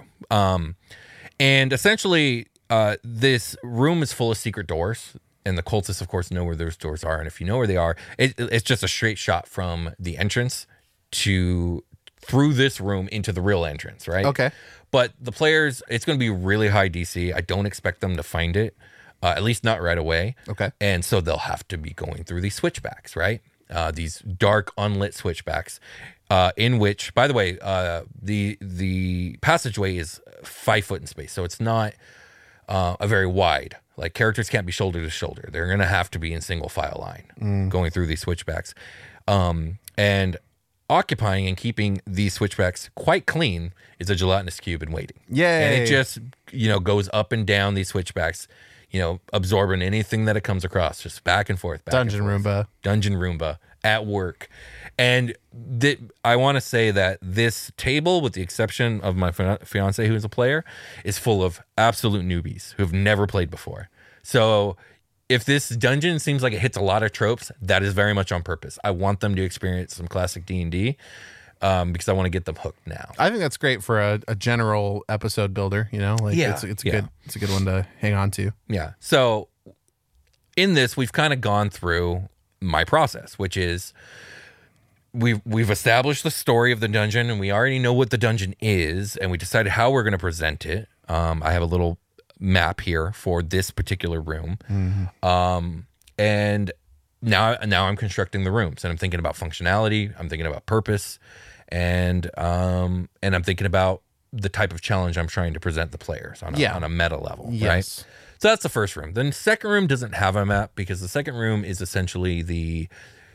And essentially, this room is full of secret doors, and the cultists, of course, know where those doors are. And if you know where they are, it's just a straight shot from the entrance through this room into the real entrance, right? Okay. But the players, it's going to be really high DC. I don't expect them to find it, at least not right away. Okay. And so they'll have to be going through these switchbacks, right? These dark, unlit switchbacks, in which, by the way, the passageway is 5 foot in space, so it's not a very wide. Like, characters can't be shoulder to shoulder; they're going to have to be in single file line going through these switchbacks, and occupying and keeping these switchbacks quite clean is a gelatinous cube in waiting. Yay. And it just goes up and down these switchbacks, absorbing anything that it comes across, just back and forth. Dungeon Roomba. Dungeon Roomba at work. And I want to say that this table, with the exception of my fiance, who's a player, is full of absolute newbies who have never played before. So if this dungeon seems like it hits a lot of tropes, that is very much on purpose. I want them to experience some classic D&D because I want to get them hooked now. I think that's great for a general episode builder. Yeah. it's a good one to hang on to. Yeah. So in this, we've kind of gone through my process, which is we've established the story of the dungeon, and we already know what the dungeon is, and we decided how we're going to present it. I have a little map here for this particular room. And now I'm constructing the rooms, and I'm thinking about functionality, I'm thinking about purpose, and I'm thinking about the type of challenge I'm trying to present the players on a meta level, Yes. right? So that's the first room. Then the second room doesn't have a map because the second room is essentially the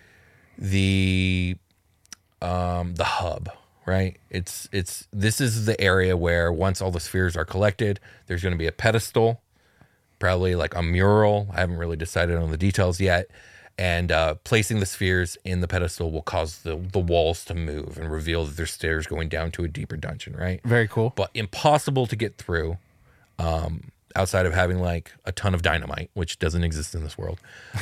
hub, right? This is the area where once all the spheres are collected, there's going to be a pedestal, probably like a mural. I haven't really decided on the details yet. And placing the spheres in the pedestal will cause the walls to move and reveal that there's stairs going down to a deeper dungeon, right? Very cool. But impossible to get through outside of having like a ton of dynamite, which doesn't exist in this world,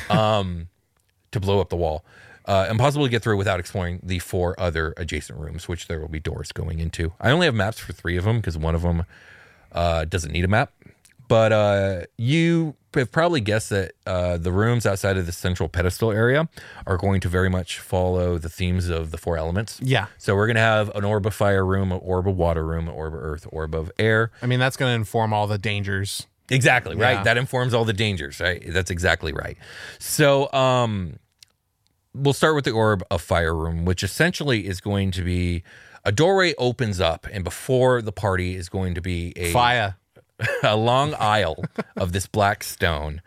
to blow up the wall. Impossible to get through without exploring the 4 other adjacent rooms, which there will be doors going into. I only have maps for 3 of them because one of them doesn't need a map. But you have probably guessed that the rooms outside of the central pedestal area are going to very much follow the themes of the 4 elements. Yeah. So we're going to have an orb of fire room, an orb of water room, an orb of earth, orb of air. I mean, that's going to inform all the dangers. Exactly, right? Yeah. That informs all the dangers, right? That's exactly right. So we'll start with the orb of fire room, which essentially is going to be a doorway opens up, and before the party is going to be a long aisle of this black stone,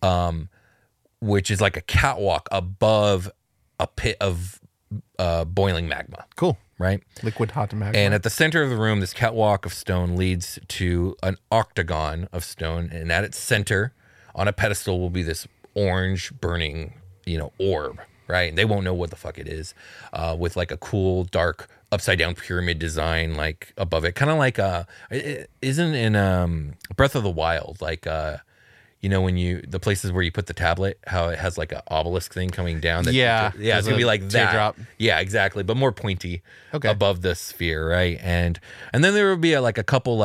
which is like a catwalk above a pit of boiling magma. Cool. Right? Liquid hot magma. And at the center of the room, this catwalk of stone leads to an octagon of stone. And at its center, on a pedestal, will be this orange burning, orb, right? And they won't know what the fuck it is, with like a cool, dark, upside down pyramid design like above it. Kind of like it isn't in Breath of the Wild, like when the places where you put the tablet, how it has like an obelisk thing coming down. Yeah, it's gonna be like that. Teardrop. Yeah, exactly, but more pointy. Okay. Above the sphere, right? And then there will be a couple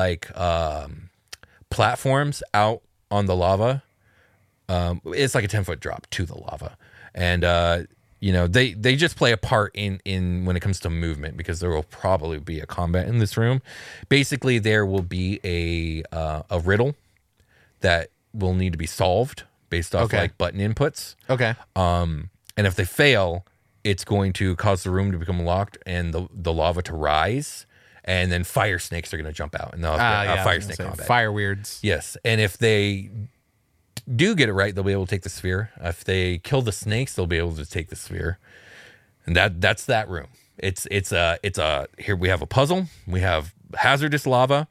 platforms out on the lava. It's like a 10-foot drop to the lava, and they just play a part in when it comes to movement, because there will probably be a combat in this room. Basically, there will be a riddle that will need to be solved based off like button inputs. Okay. And if they fail, it's going to cause the room to become locked and the lava to rise, and then fire snakes are going to jump out, and they'll have fire snake combat. Fire weirds. Yes, and if they do get it right, they'll be able to take the sphere. If they kill the snakes, they'll be able to take the sphere. And that's that room. It's here we have a puzzle. We have hazardous lava,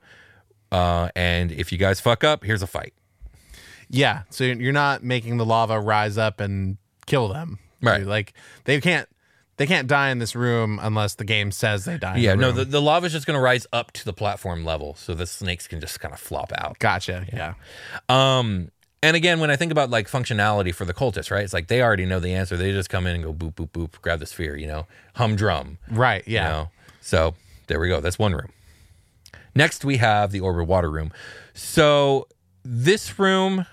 and if you guys fuck up, here's a fight. Yeah, so you're not making the lava rise up and kill them, right? Like they can't die in this room unless the game says they die. Yeah, in the room. no, the lava is just going to rise up to the platform level, so the snakes can just kind of flop out. Gotcha. Yeah. And again, when I think about like functionality for the cultists, right? It's like they already know the answer. They just come in and go boop boop boop, grab the sphere, humdrum. Right. Yeah. So there we go. That's one room. Next, we have the orb of water room. So this room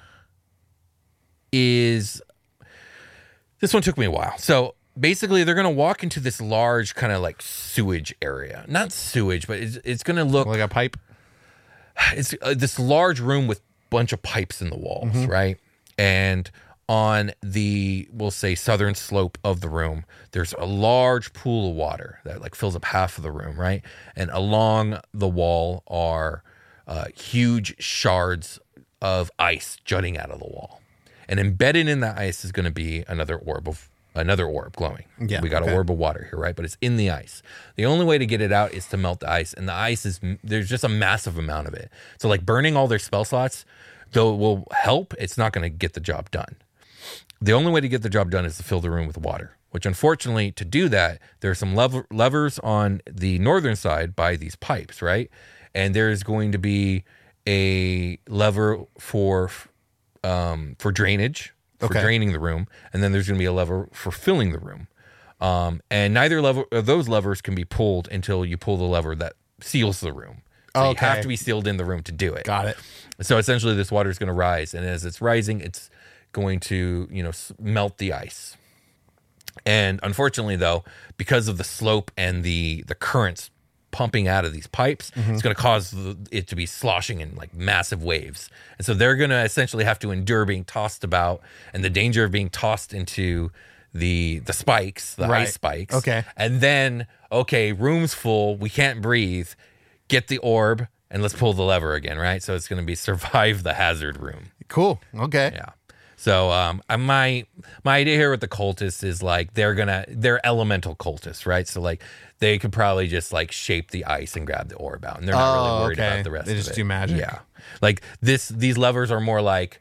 this one took me a while. So basically, they're going to walk into this large kind of like sewage area. Not sewage, but it's going to look like a pipe. It's this large room with a bunch of pipes in the walls, right? And on we'll say southern slope of the room, there's a large pool of water that like fills up half of the room, right? And along the wall are huge shards of ice jutting out of the wall. And embedded in that ice is going to be another orb glowing. Yeah, we got an orb of water here, right? But it's in the ice. The only way to get it out is to melt the ice, and the ice there's just a massive amount of it. So like burning all their spell slots, though it will help, it's not going to get the job done. The only way to get the job done is to fill the room with water, which unfortunately, to do that, there are some levers on the northern side by these pipes, right? And there's going to be a lever for drainage, for draining the room, and then there's going to be a lever for filling the room. And neither of those levers can be pulled until you pull the lever that seals the room. So you have to be sealed in the room to do it. Got it. So essentially, this water is going to rise, and as it's rising, it's going to melt the ice. And unfortunately, though, because of the slope and the currents pumping out of these pipes, it's going to cause it to be sloshing in like massive waves. And so they're going to essentially have to endure being tossed about and the danger of being tossed into the spikes, the ice spikes. Okay. And then, room's full, we can't breathe, get the orb, and let's pull the lever again, right? So it's going to be survive the hazard room. Cool. Okay. Yeah. So my idea here with the cultists is like they're elemental cultists, right? So like they could probably just like shape the ice and grab the orb out, and they're not really worried about the rest of it. They just do magic. Yeah. Like these levers are more like,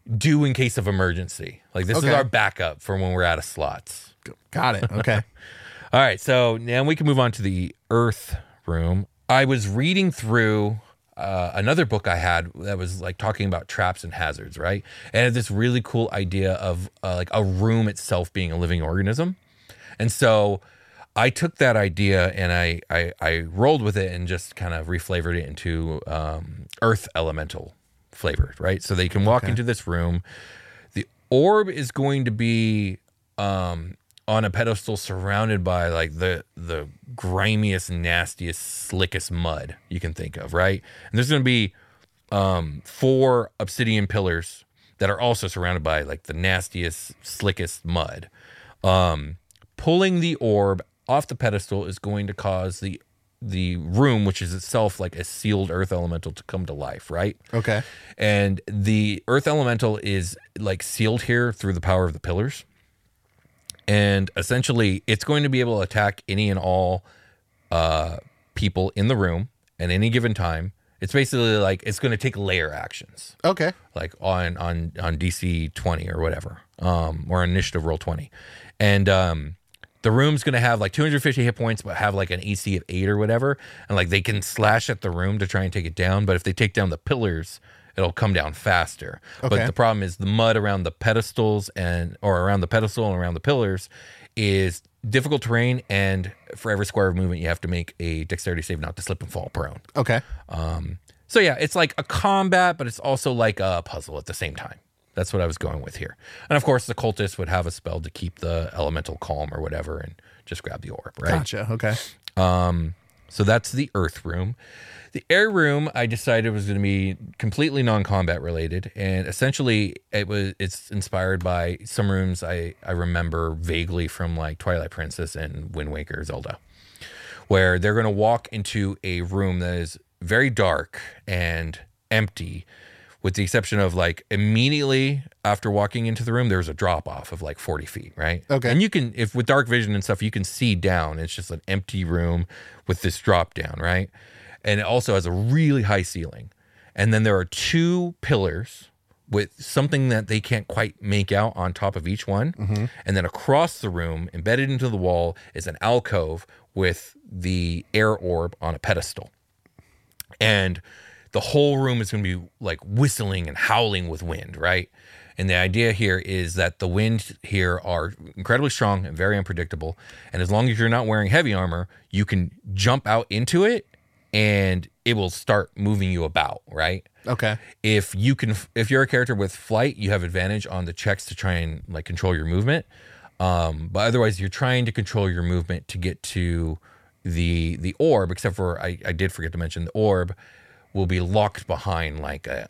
do in case of emergency. Like this is our backup for when we're out of slots. Got it. Okay. All right, so now we can move on to the Earth room. I was reading through another book I had that was like talking about traps and hazards, right? And it had this really cool idea of like a room itself being a living organism. And so I took that idea and I rolled with it and just kind of reflavored it into Earth elemental flavor, right? So they can walk into this room. The orb is going to be on a pedestal surrounded by like the grimiest, nastiest, slickest mud you can think of, right? And there's going to be 4 obsidian pillars that are also surrounded by like the nastiest, slickest mud. Pulling the orb off the pedestal is going to cause the room, which is itself like a sealed earth elemental, to come to life, right? Okay. And the earth elemental is like sealed here through the power of the pillars. And essentially, it's going to be able to attack any and all people in the room at any given time. It's basically like it's going to take layer actions. Okay. Like on DC 20 or whatever, or initiative roll 20. And the room's going to have like 250 hit points, but have like an AC of 8 or whatever. And like they can slash at the room to try and take it down. But if they take down the pillars, it'll come down faster. Okay. But the problem is the mud around the pedestals or around the pedestal and around the pillars is difficult terrain. And for every square of movement, you have to make a dexterity save not to slip and fall prone. Okay. So yeah, it's like a combat, but it's also like a puzzle at the same time. That's what I was going with here. And of course, the cultist would have a spell to keep the elemental calm or whatever and just grab the orb, right? Gotcha. Okay. So that's the Earth room. The Air room, I decided was going to be completely non-combat related, and essentially it's inspired by some rooms I remember vaguely from like Twilight Princess and Wind Waker Zelda, where they're going to walk into a room that is very dark and empty, with the exception of like immediately after walking into the room, there's a drop off of like 40 feet, right? Okay. And you can, if with dark vision and stuff, you can see down. It's just an empty room with this drop down, right? And it also has a really high ceiling. And then there are 2 pillars with something that they can't quite make out on top of each one. Mm-hmm. And then across the room, embedded into the wall, is an alcove with the air orb on a pedestal. And the whole room is going to be like whistling and howling with wind, right? And the idea here is that the wind here are incredibly strong and very unpredictable. And as long as you're not wearing heavy armor, you can jump out into it and it will start moving you about, right? Okay. If you're a character with flight, you have advantage on the checks to try and like control your movement. But otherwise, you're trying to control your movement to get to the orb. Except for I did forget to mention the orb will be locked behind like a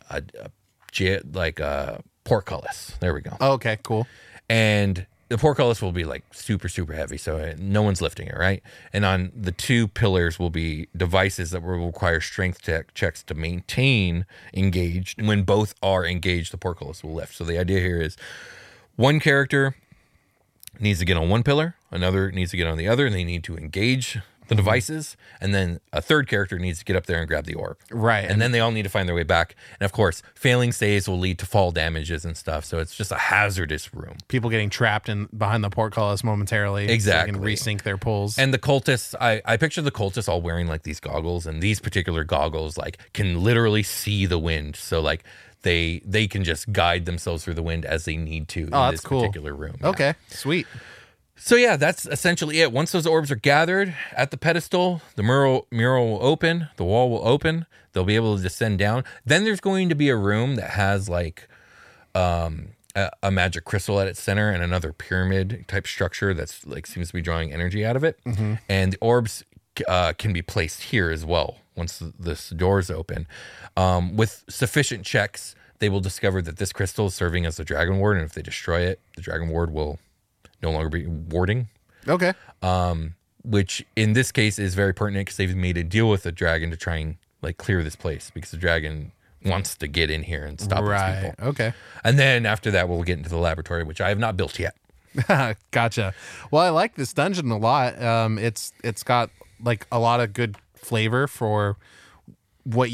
portcullis. There we go. Oh, okay. Cool. And the portcullis will be like super, super heavy, so no one's lifting it, right? And on the 2 pillars will be devices that will require strength checks to maintain engaged. And when both are engaged, the portcullis will lift. So the idea here is one character needs to get on one pillar, another needs to get on the other, and they need to engage the devices, and then a third character needs to get up there and grab the orb. Right. And then they all need to find their way back. And of course, failing saves will lead to fall damages and stuff. So it's just a hazardous room. People getting trapped behind the portcullis momentarily. Exactly. So they can resync their pulls. And the cultists, I picture the cultists all wearing like these goggles, and these particular goggles like can literally see the wind. So like they can just guide themselves through the wind as they need to in this particular room. Yeah. Okay. Sweet. So yeah, that's essentially it. Once those orbs are gathered at the pedestal, the mural will open, the wall will open, they'll be able to descend down. Then there's going to be a room that has like a magic crystal at its center and another pyramid type structure that's like seems to be drawing energy out of it. Mm-hmm. And the orbs can be placed here as well once this doors open. With sufficient checks, they will discover that this crystal is serving as the Dragon Ward, and if they destroy it, the Dragon Ward will no longer be warding. Okay. Which in this case is very pertinent because they've made a deal with the dragon to try and like clear this place because the dragon wants to get in here and stop these people. Okay. And then after that, we'll get into the laboratory, which I have not built yet. Gotcha. Well, I like this dungeon a lot. It's got like a lot of good flavor for what you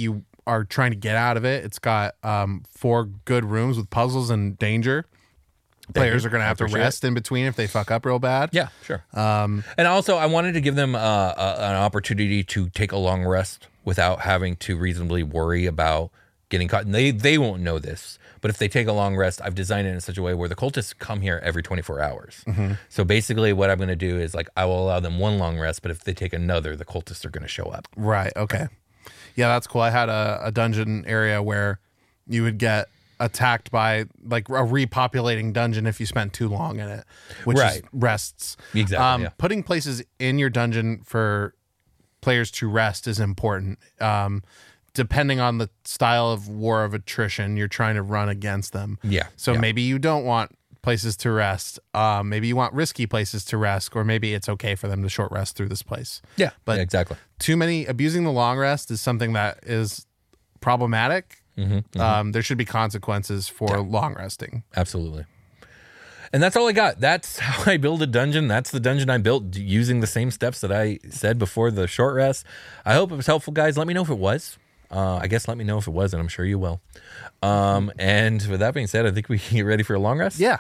are trying to get out of it. It's got 4 good rooms with puzzles and danger. Players are going to have to rest in between if they fuck up real bad. Yeah, sure. And also, I wanted to give them an opportunity to take a long rest without having to reasonably worry about getting caught. And they won't know this, but if they take a long rest, I've designed it in such a way where the cultists come here every 24 hours. So basically what I'm going to do is like I will allow them 1 long rest, but if they take another, the cultists are going to show up. Right. Okay. Yeah, that's cool. I had a dungeon area where you would get attacked by like a repopulating dungeon if you spent too long in it, which is rests. Exactly. Putting places in your dungeon for players to rest is important. Depending on the style of war of attrition you're trying to run against them. Yeah. So maybe you don't want places to rest. Maybe you want risky places to rest, or maybe it's okay for them to short rest through this place. Yeah. But exactly. Abusing the long rest is something that is problematic. There should be consequences for long resting. Absolutely. And that's all I got. That's how I build a dungeon. That's the dungeon I built using the same steps that I said before the short rest. I hope it was helpful, guys. Let me know if it was. I guess let me know if it was, and I'm sure you will. And with that being said, I think we can get ready for a long rest. Yeah.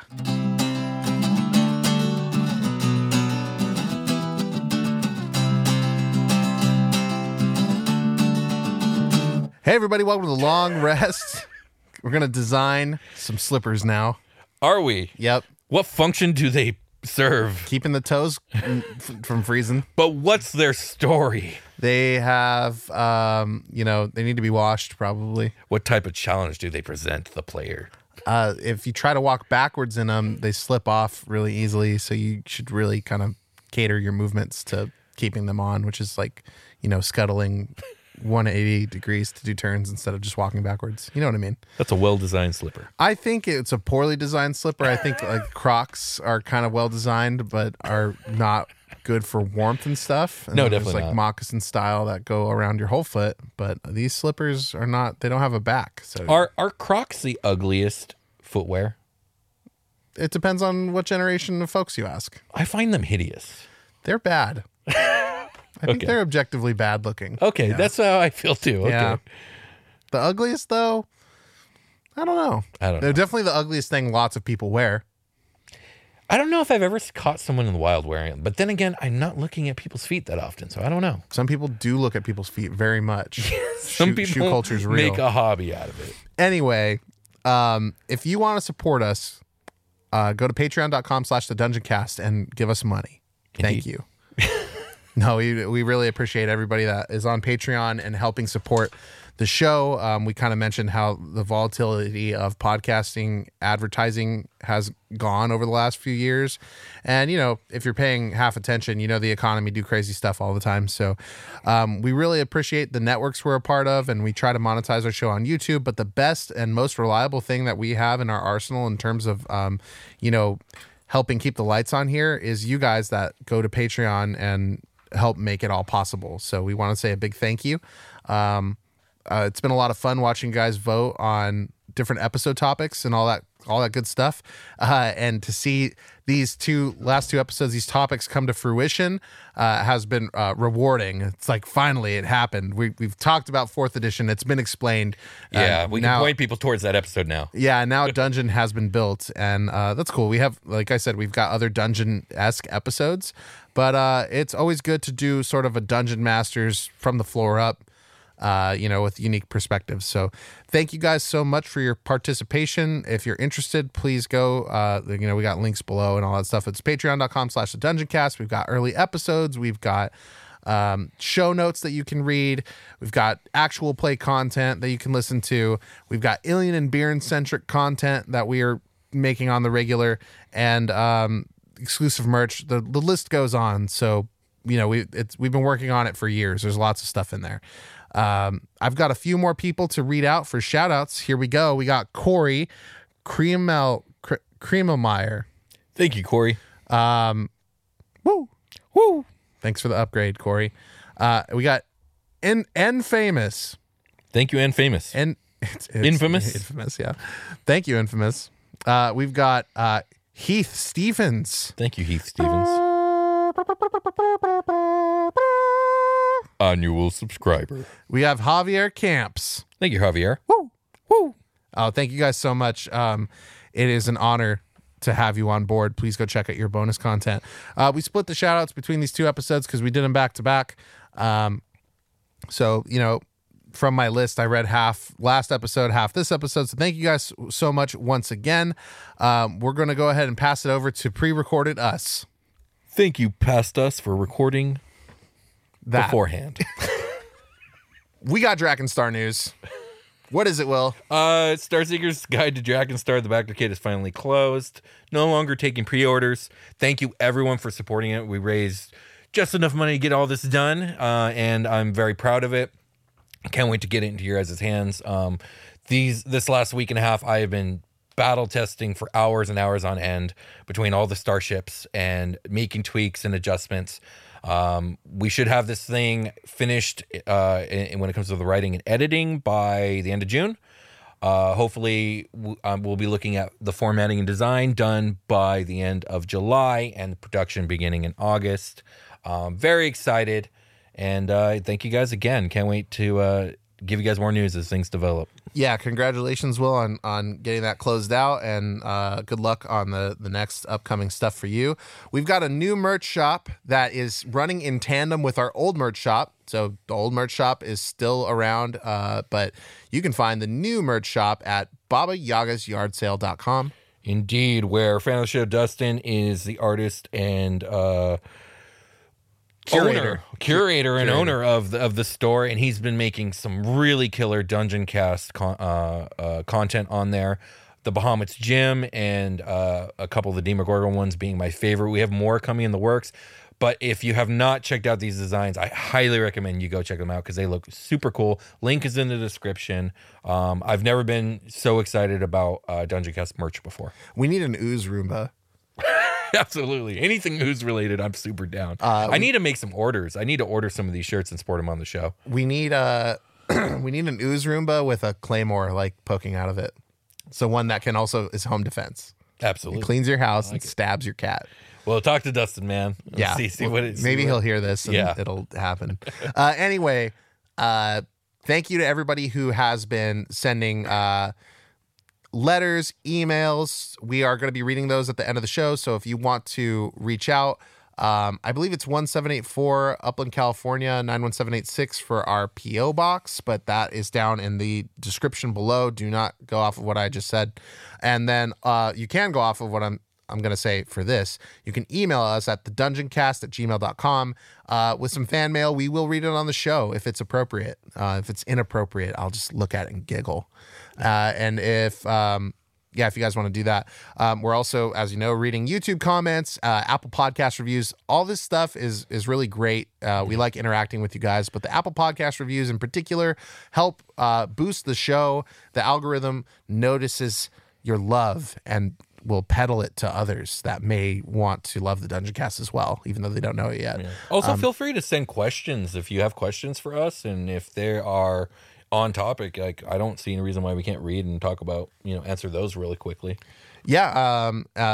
Hey, everybody. Welcome to the long rest. We're going to design some slippers now. Are we? Yep. What function do they serve? Keeping the toes from freezing. But what's their story? They have, they need to be washed probably. What type of challenge do they present to the player? If you try to walk backwards in them, they slip off really easily. So you should really kind of cater your movements to keeping them on, which is like, scuttling 180 degrees to do turns instead of just walking backwards. You know what I mean? That's a well-designed slipper. I think it's a poorly designed slipper. I think like Crocs are kind of well designed, but are not good for warmth and stuff. And No, there's definitely like moccasin style that go around your whole foot, but these slippers are not. They don't have a back. So Are Crocs the ugliest footwear? it depends on what generation of folks you ask. I find them hideous. They're bad. I think they're objectively bad looking. Okay, Yeah. that's how I feel too. Okay. Yeah. The ugliest though, I don't know. They're definitely the ugliest thing lots of people wear. I don't know if I've ever caught someone in the wild wearing it, but then again, I'm not looking at people's feet that often, so I don't know. Some people do look at people's feet very much. Some shoe people culture's real. make a hobby out of it. Anyway, if you want to support us, go to patreon.com/thedungeoncast and give us money. Thank you. No, we really appreciate everybody that is on Patreon and helping support the show. We kind of mentioned how the volatility of podcasting advertising has gone over the last few years. And, if you're paying half attention, the economy do crazy stuff all the time. So we really appreciate the networks we're a part of, and we try to monetize our show on YouTube. But the best and most reliable thing that we have in our arsenal in terms of, helping keep the lights on here is you guys that go to Patreon and help make it all possible. So we want to say a big thank you. It's been a lot of fun watching you guys vote on different episode topics and all that good stuff. And to see these last two episodes, these topics come to fruition, has been rewarding. It's like finally it happened. We've talked about 4th edition. It's been explained. Yeah, we can point people towards that episode now. Yeah, now Dungeon has been built, and that's cool. We have, like I said, we've got other Dungeon-esque episodes, but it's always good to do sort of a Dungeon Masters from the floor up, with unique perspectives. So thank you guys so much for your participation. If you're interested, please go, we got links below and all that stuff. It's patreon.com/thedungeoncast. We've got early episodes. We've got show notes that you can read. We've got actual play content that you can listen to. We've got Ilian and Bjorn centric content that we are making on the regular, and exclusive merch. The list goes on. So, we've been working on it for years. There's lots of stuff in there. I've got a few more people to read out for shout outs. Here we go. We got Corey Cremelmeyer. Thank you, Corey. Woo. Thanks for the upgrade, Corey. We got N Famous. Thank you, N Famous. It's Infamous? Infamous, yeah. Thank you, Infamous. We've got Heath Stevens. Thank you, Heath Stevens. annual subscriber. We have Javier Camps. Thank you, Javier. Woo! Woo! Oh, thank you guys so much. It is an honor to have you on board. Please go check out your bonus content. We split the shout outs between these two episodes because we did them back to back. So, from my list, I read half last episode, half this episode. So thank you guys so much once again. We're going to go ahead and pass it over to pre-recorded us. Thank you, Past Us, for recording That. beforehand. We got Drakenstar news. What is it, Will? Starseeker's Guide to Drakenstar, the Backdoor is finally closed. No longer taking pre-orders. Thank you, everyone, for supporting it. We raised just enough money to get all this done, and I'm very proud of it. Can't wait to get it into your guys' hands. This last week and a half, I have been battle testing for hours and hours on end between all the starships and making tweaks and adjustments. We should have this thing finished when it comes to the writing and editing by the end of June. Hopefully, we'll be looking at the formatting and design done by the end of July and production beginning in August. Very excited. And thank you guys again. Can't wait to give you guys more news as things develop. Yeah, congratulations, Will, on getting that closed out, and good luck on the next upcoming stuff for you. We've got a new merch shop that is running in tandem with our old merch shop. So the old merch shop is still around, but you can find the new merch shop at BabaYagasYardSale.com. Indeed, where fan of the show Dustin is the artist and curator and owner of the store, and he's been making some really killer Dungeon Cast content on there. The Bahamut's Gym and a couple of the Demogorgon ones being my favorite. We have more coming in the works, but if you have not checked out these designs, I highly recommend you go check them out because they look super cool. Link is in the description. I've never been so excited about Dungeon Cast merch before. We need an ooze Roomba. Absolutely. Anything who's related, I'm super down. I need to make some orders. I need to order some of these shirts and sport them on the show. We need we need an ooze Roomba with a claymore like poking out of it. So one that can also is home defense. Absolutely. It cleans your house and stabs your cat. Well, talk to Dustin, man. Yeah. See what it, maybe he'll hear this and it'll happen. Anyway, thank you to everybody who has been sending letters, emails. We are going to be reading those at the end of the show. So if you want to reach out, I believe it's 1784 Upland, California, 91786 for our PO box, but that is down in the description below. Do not go off of what I just said. And then you can go off of what I'm going to say for this. You can email us at thedungeoncast@gmail.com with some fan mail. We will read it on the show if it's appropriate. If it's inappropriate, I'll just look at it and giggle. And if you guys want to do that, we're also, as you know, reading YouTube comments, Apple Podcast reviews. All this stuff is really great. We like interacting with you guys, but the Apple Podcast reviews in particular help boost the show. The algorithm notices your love and will peddle it to others that may want to love the Dungeon Cast as well, even though they don't know it yet. Yeah. Also, feel free to send questions if you have questions for us, and if they are on topic, like I don't see any reason why we can't read and talk about, answer those really quickly. Yeah.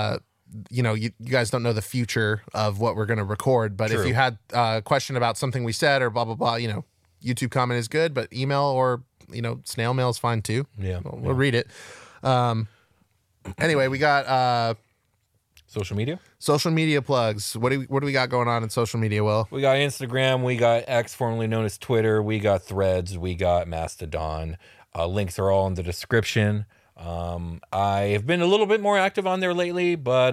You guys don't know the future of what we're going to record, but True. if you had a question about something we said or blah, blah, blah, YouTube comment is good, but email or, snail mail is fine too. Yeah. We'll read it. Anyway, we got social media plugs. What do we got going on in social media, Will? We got Instagram, we got X, formerly known as Twitter, we got Threads, we got Mastodon. Links are all in the description. I have been a little bit more active on there lately, but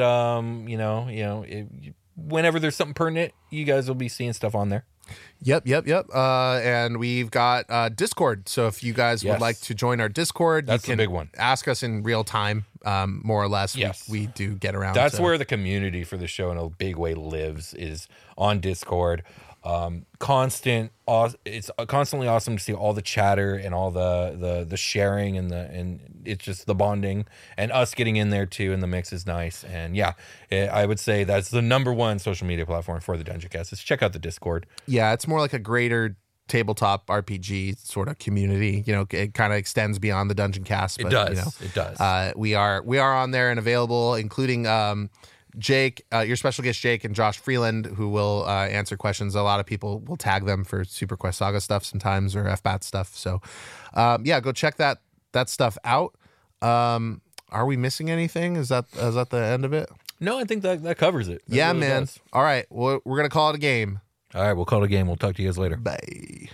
whenever there's something pertinent, you guys will be seeing stuff on there. Yep. And we've got Discord. So if you guys would like to join our Discord, that's you can the big one. Ask us in real time, more or less. Yes. We do get around. That's where the community for the show in a big way lives, is on Discord. It's constantly awesome to see all the chatter and all the sharing and it's just the bonding, and us getting in there too in the mix is nice. And I would say that's the number one social media platform for the Dungeon Cast is check out the Discord. Yeah, it's more like a greater tabletop RPG sort of community. It kind of extends beyond the Dungeon Cast. But, it does. We are on there and available, including Jake, your special guest Jake and Josh Freeland, who will answer questions. A lot of people will tag them for Super Quest Saga stuff sometimes or FBAT stuff. So go check that stuff out. Are we missing anything? Is that the end of it? No, I think that covers it. Yeah, really man. Does. All right. Well, we're going to call it a game. All right. We'll call it a game. We'll talk to you guys later. Bye.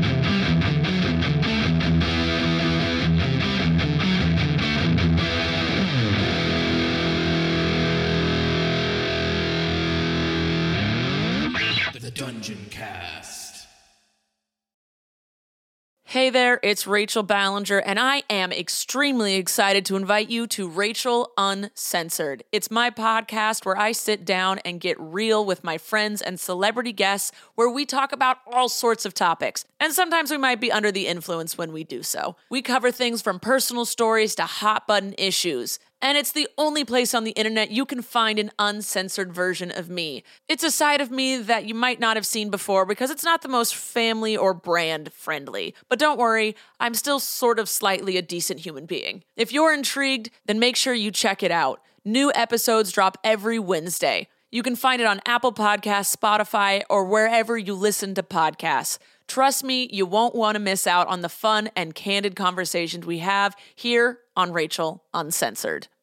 The Dungeon Cast. Hey there, it's Rachel Ballinger, and I am extremely excited to invite you to Rachel Uncensored. It's my podcast where I sit down and get real with my friends and celebrity guests, where we talk about all sorts of topics. And sometimes we might be under the influence when we do so. We cover things from personal stories to hot button issues. And it's the only place on the internet you can find an uncensored version of me. It's a side of me that you might not have seen before because it's not the most family or brand friendly. But don't worry, I'm still sort of slightly a decent human being. If you're intrigued, then make sure you check it out. New episodes drop every Wednesday. You can find it on Apple Podcasts, Spotify, or wherever you listen to podcasts. Trust me, you won't want to miss out on the fun and candid conversations we have here on Rachel Uncensored.